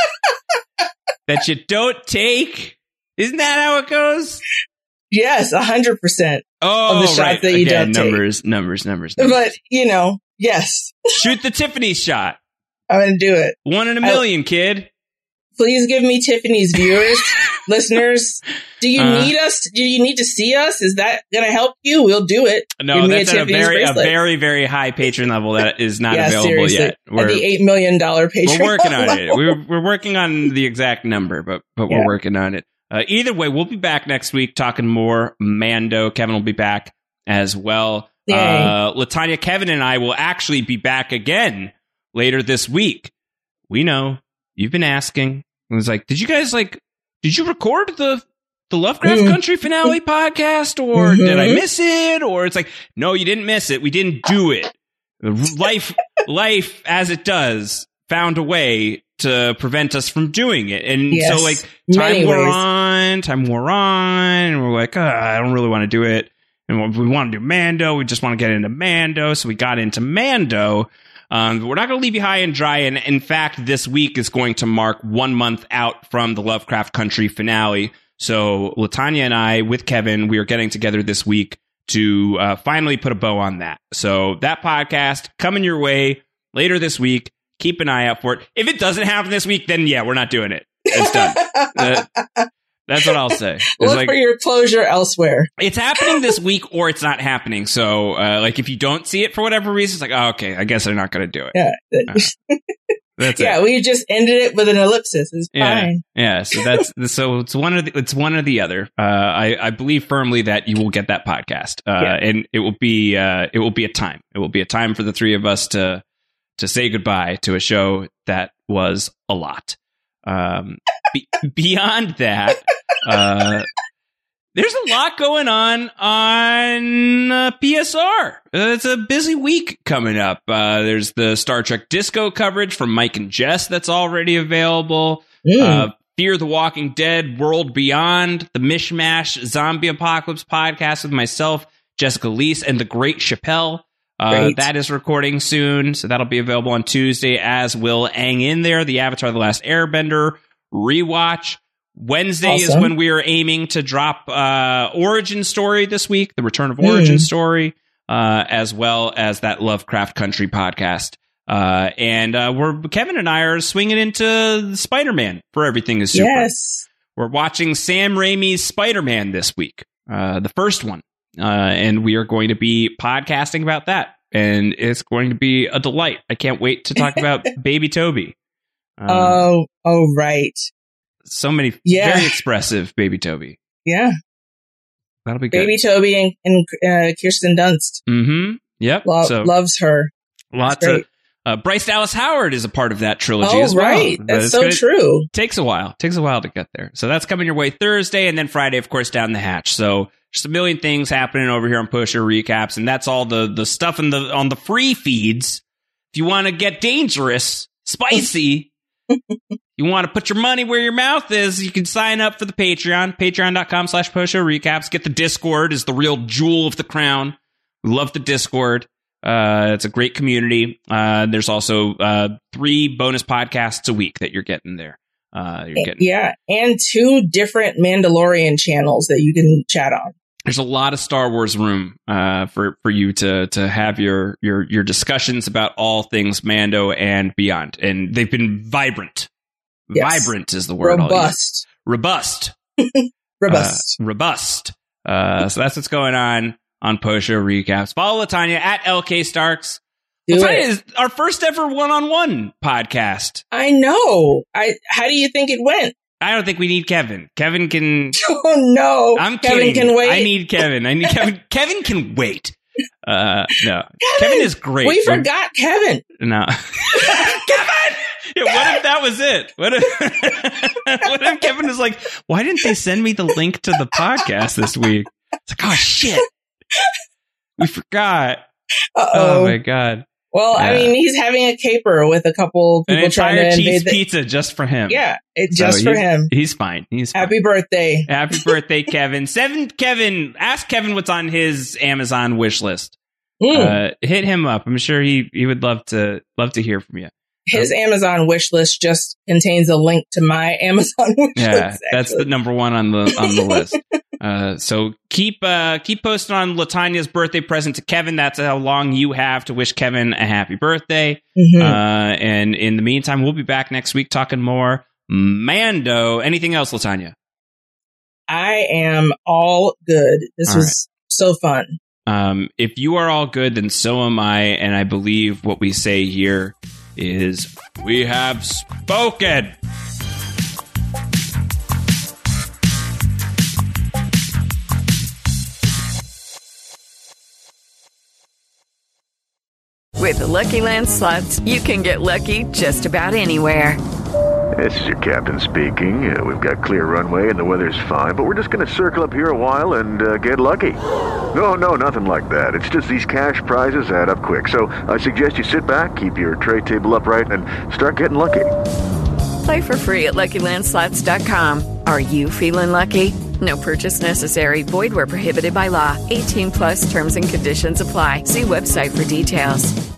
that you don't take. Isn't that how it goes? Yes, a hundred percent. Oh, Of the shots right. that you Again, don't take. numbers, numbers, numbers, numbers. But you know, yes, Shoot the Tiffany shot. I'm gonna do it. One in a I- million, kid. Please give me Tiffany's viewers, listeners. Do you Uh, need us? Do you need to see us? Is that going to help you? We'll do it. No, Give me that's at a Tiffany's very, a bracelet. very, very high patron level that is not Yeah, available seriously. yet. At We're, the eight million dollar Patreon. we're working on it. level. We're, we're working on the exact number, but but Yeah. we're working on it. Uh, either way, we'll be back next week talking more Mando. Kevin will be back as well. Yay. Uh, Latanya, Kevin, and I will actually be back again later this week. We know you've been asking. It was like, did you guys like? Did you record the the Lovecraft Mm. Country finale podcast, or Mhm. did I miss it? Or it's like, no, you didn't miss it. We didn't do it. Life, life as it does, found a way to prevent us from doing it. And Yes, so, like, many time wore ways. on, time wore on, and we're like, oh, I don't really want to do it. And we want to do Mando. We just want to get into Mando. So we got into Mando. Um, but we're not going to leave you high and dry. And in fact, this week is going to mark one month out from the Lovecraft Country finale. So Latanya and I, with Kevin, we are getting together this week to uh, finally put a bow on that. So that podcast coming your way later this week. Keep an eye out for it. If it doesn't happen this week, then yeah, we're not doing it. It's done. uh, that's what I'll say. It's Look like, for your closure elsewhere. It's happening this week or it's not happening. So, uh, like, if you don't see it for whatever reason, it's like, oh, okay, I guess they're not going to do it. Yeah. Uh, that's yeah, it. we just ended it with an ellipsis. It's yeah. fine. Yeah. So that's so it's one of the, it's one or the other. Uh, I I believe firmly that you will get that podcast, uh, yeah. and it will be uh, it will be a time. It will be a time for the three of us to to say goodbye to a show that was a lot. Um, be, beyond that, uh, there's a lot going on on uh, P S R. Uh, it's a busy week coming up. Uh, there's the Star Trek Disco coverage from Mike and Jess that's already available. Mm. Uh, Fear the Walking Dead, World Beyond, the Mishmash Zombie Apocalypse podcast with myself, Jessica Leese, and the Great Chappelle. Uh, that is recording soon, so that'll be available on Tuesday, as will Hang In There, the Avatar The Last Airbender rewatch. Wednesday awesome. Is when we are aiming to drop uh, Origin Story this week, the Return of Origin mm. Story, uh, as well as that Lovecraft Country podcast. Uh, and uh, we're Kevin and I are swinging into Spider-Man for Everything is Super. Yes. We're watching Sam Raimi's Spider-Man this week, uh, the first one. Uh, and we are going to be podcasting about that. And it's going to be a delight. I can't wait to talk about Baby Toby. Um, oh, oh, right. So many, yeah. very expressive Baby Toby. Yeah. That'll be good. Baby Toby and, and uh, Kirsten Dunst. Mm-hmm. Yep. Lo- so, loves her. Lots of... Uh, Bryce Dallas Howard is a part of that trilogy oh, as well. Right. That's so gonna, true. Takes a while. Takes a while to get there. So that's coming your way Thursday, and then Friday, of course, Down the Hatch. So just a million things happening over here on Pusher Recaps, and that's all the the stuff in the on the free feeds. If you want to get dangerous, spicy, you want to put your money where your mouth is, you can sign up for the Patreon. Patreon.com slash Pusher Recaps. Get the Discord is the real jewel of the crown. We love the Discord. Uh, it's a great community. Uh, there's also uh, three bonus podcasts a week that you're getting there. Uh, you're getting yeah, and two different Mandalorian channels that you can chat on. There's a lot of Star Wars room uh, for for you to to have your your your discussions about all things Mando and beyond, and they've been vibrant. Yes. Vibrant is the word. Robust. Robust. Robust. Uh, robust. Uh, so that's what's going on. On Pusher Recaps. Follow Latanya at L K Starks. Do Latanya it. is our first ever one-on-one podcast. I know. I. How do you think it went? I don't think we need Kevin. Kevin can... Oh, no. I'm Kevin kidding. can wait. I need Kevin. I need Kevin. Kevin can wait. Uh, no. Kevin, Kevin is great. We We're, forgot Kevin. No. Kevin! Yeah, what if that was it? What if, what if Kevin was like, why didn't they send me the link to the podcast this week? It's like, oh, shit. We forgot. Uh-oh. Oh my god. Well, yeah. I mean, he's having a caper with a couple people An trying to cheese invade the- pizza just for him. Yeah, it, just so for him. He's fine. He's fine. Happy birthday. Happy birthday, Kevin. Seven Kevin, ask Kevin what's on his Amazon wish list. Mm. Uh, hit him up. I'm sure he he would love to love to hear from you. His um, Amazon wish list just contains a link to my Amazon wish yeah, list. Yeah, that's the number one on the on the list. Uh, so keep uh, keep posting on Latanya's birthday present to Kevin. That's how long you have to wish Kevin a happy birthday. Mm-hmm. Uh, and in the meantime, we'll be back next week talking more Mando. Anything else, Latanya? I am all good. This all was right. so fun. Um, if you are all good, then so am I. And I believe what we say here is we have spoken. With the Lucky Land Slots, you can get lucky just about anywhere. This is your captain speaking. Uh, we've got clear runway and the weather's fine, but we're just going to circle up here a while and uh, get lucky. No, no, nothing like that. It's just these cash prizes add up quick. So I suggest you sit back, keep your tray table upright, and start getting lucky. Play for free at Lucky Land Slots dot com. Are you feeling lucky? No purchase necessary. Void where prohibited by law. eighteen plus terms and conditions apply. See website for details.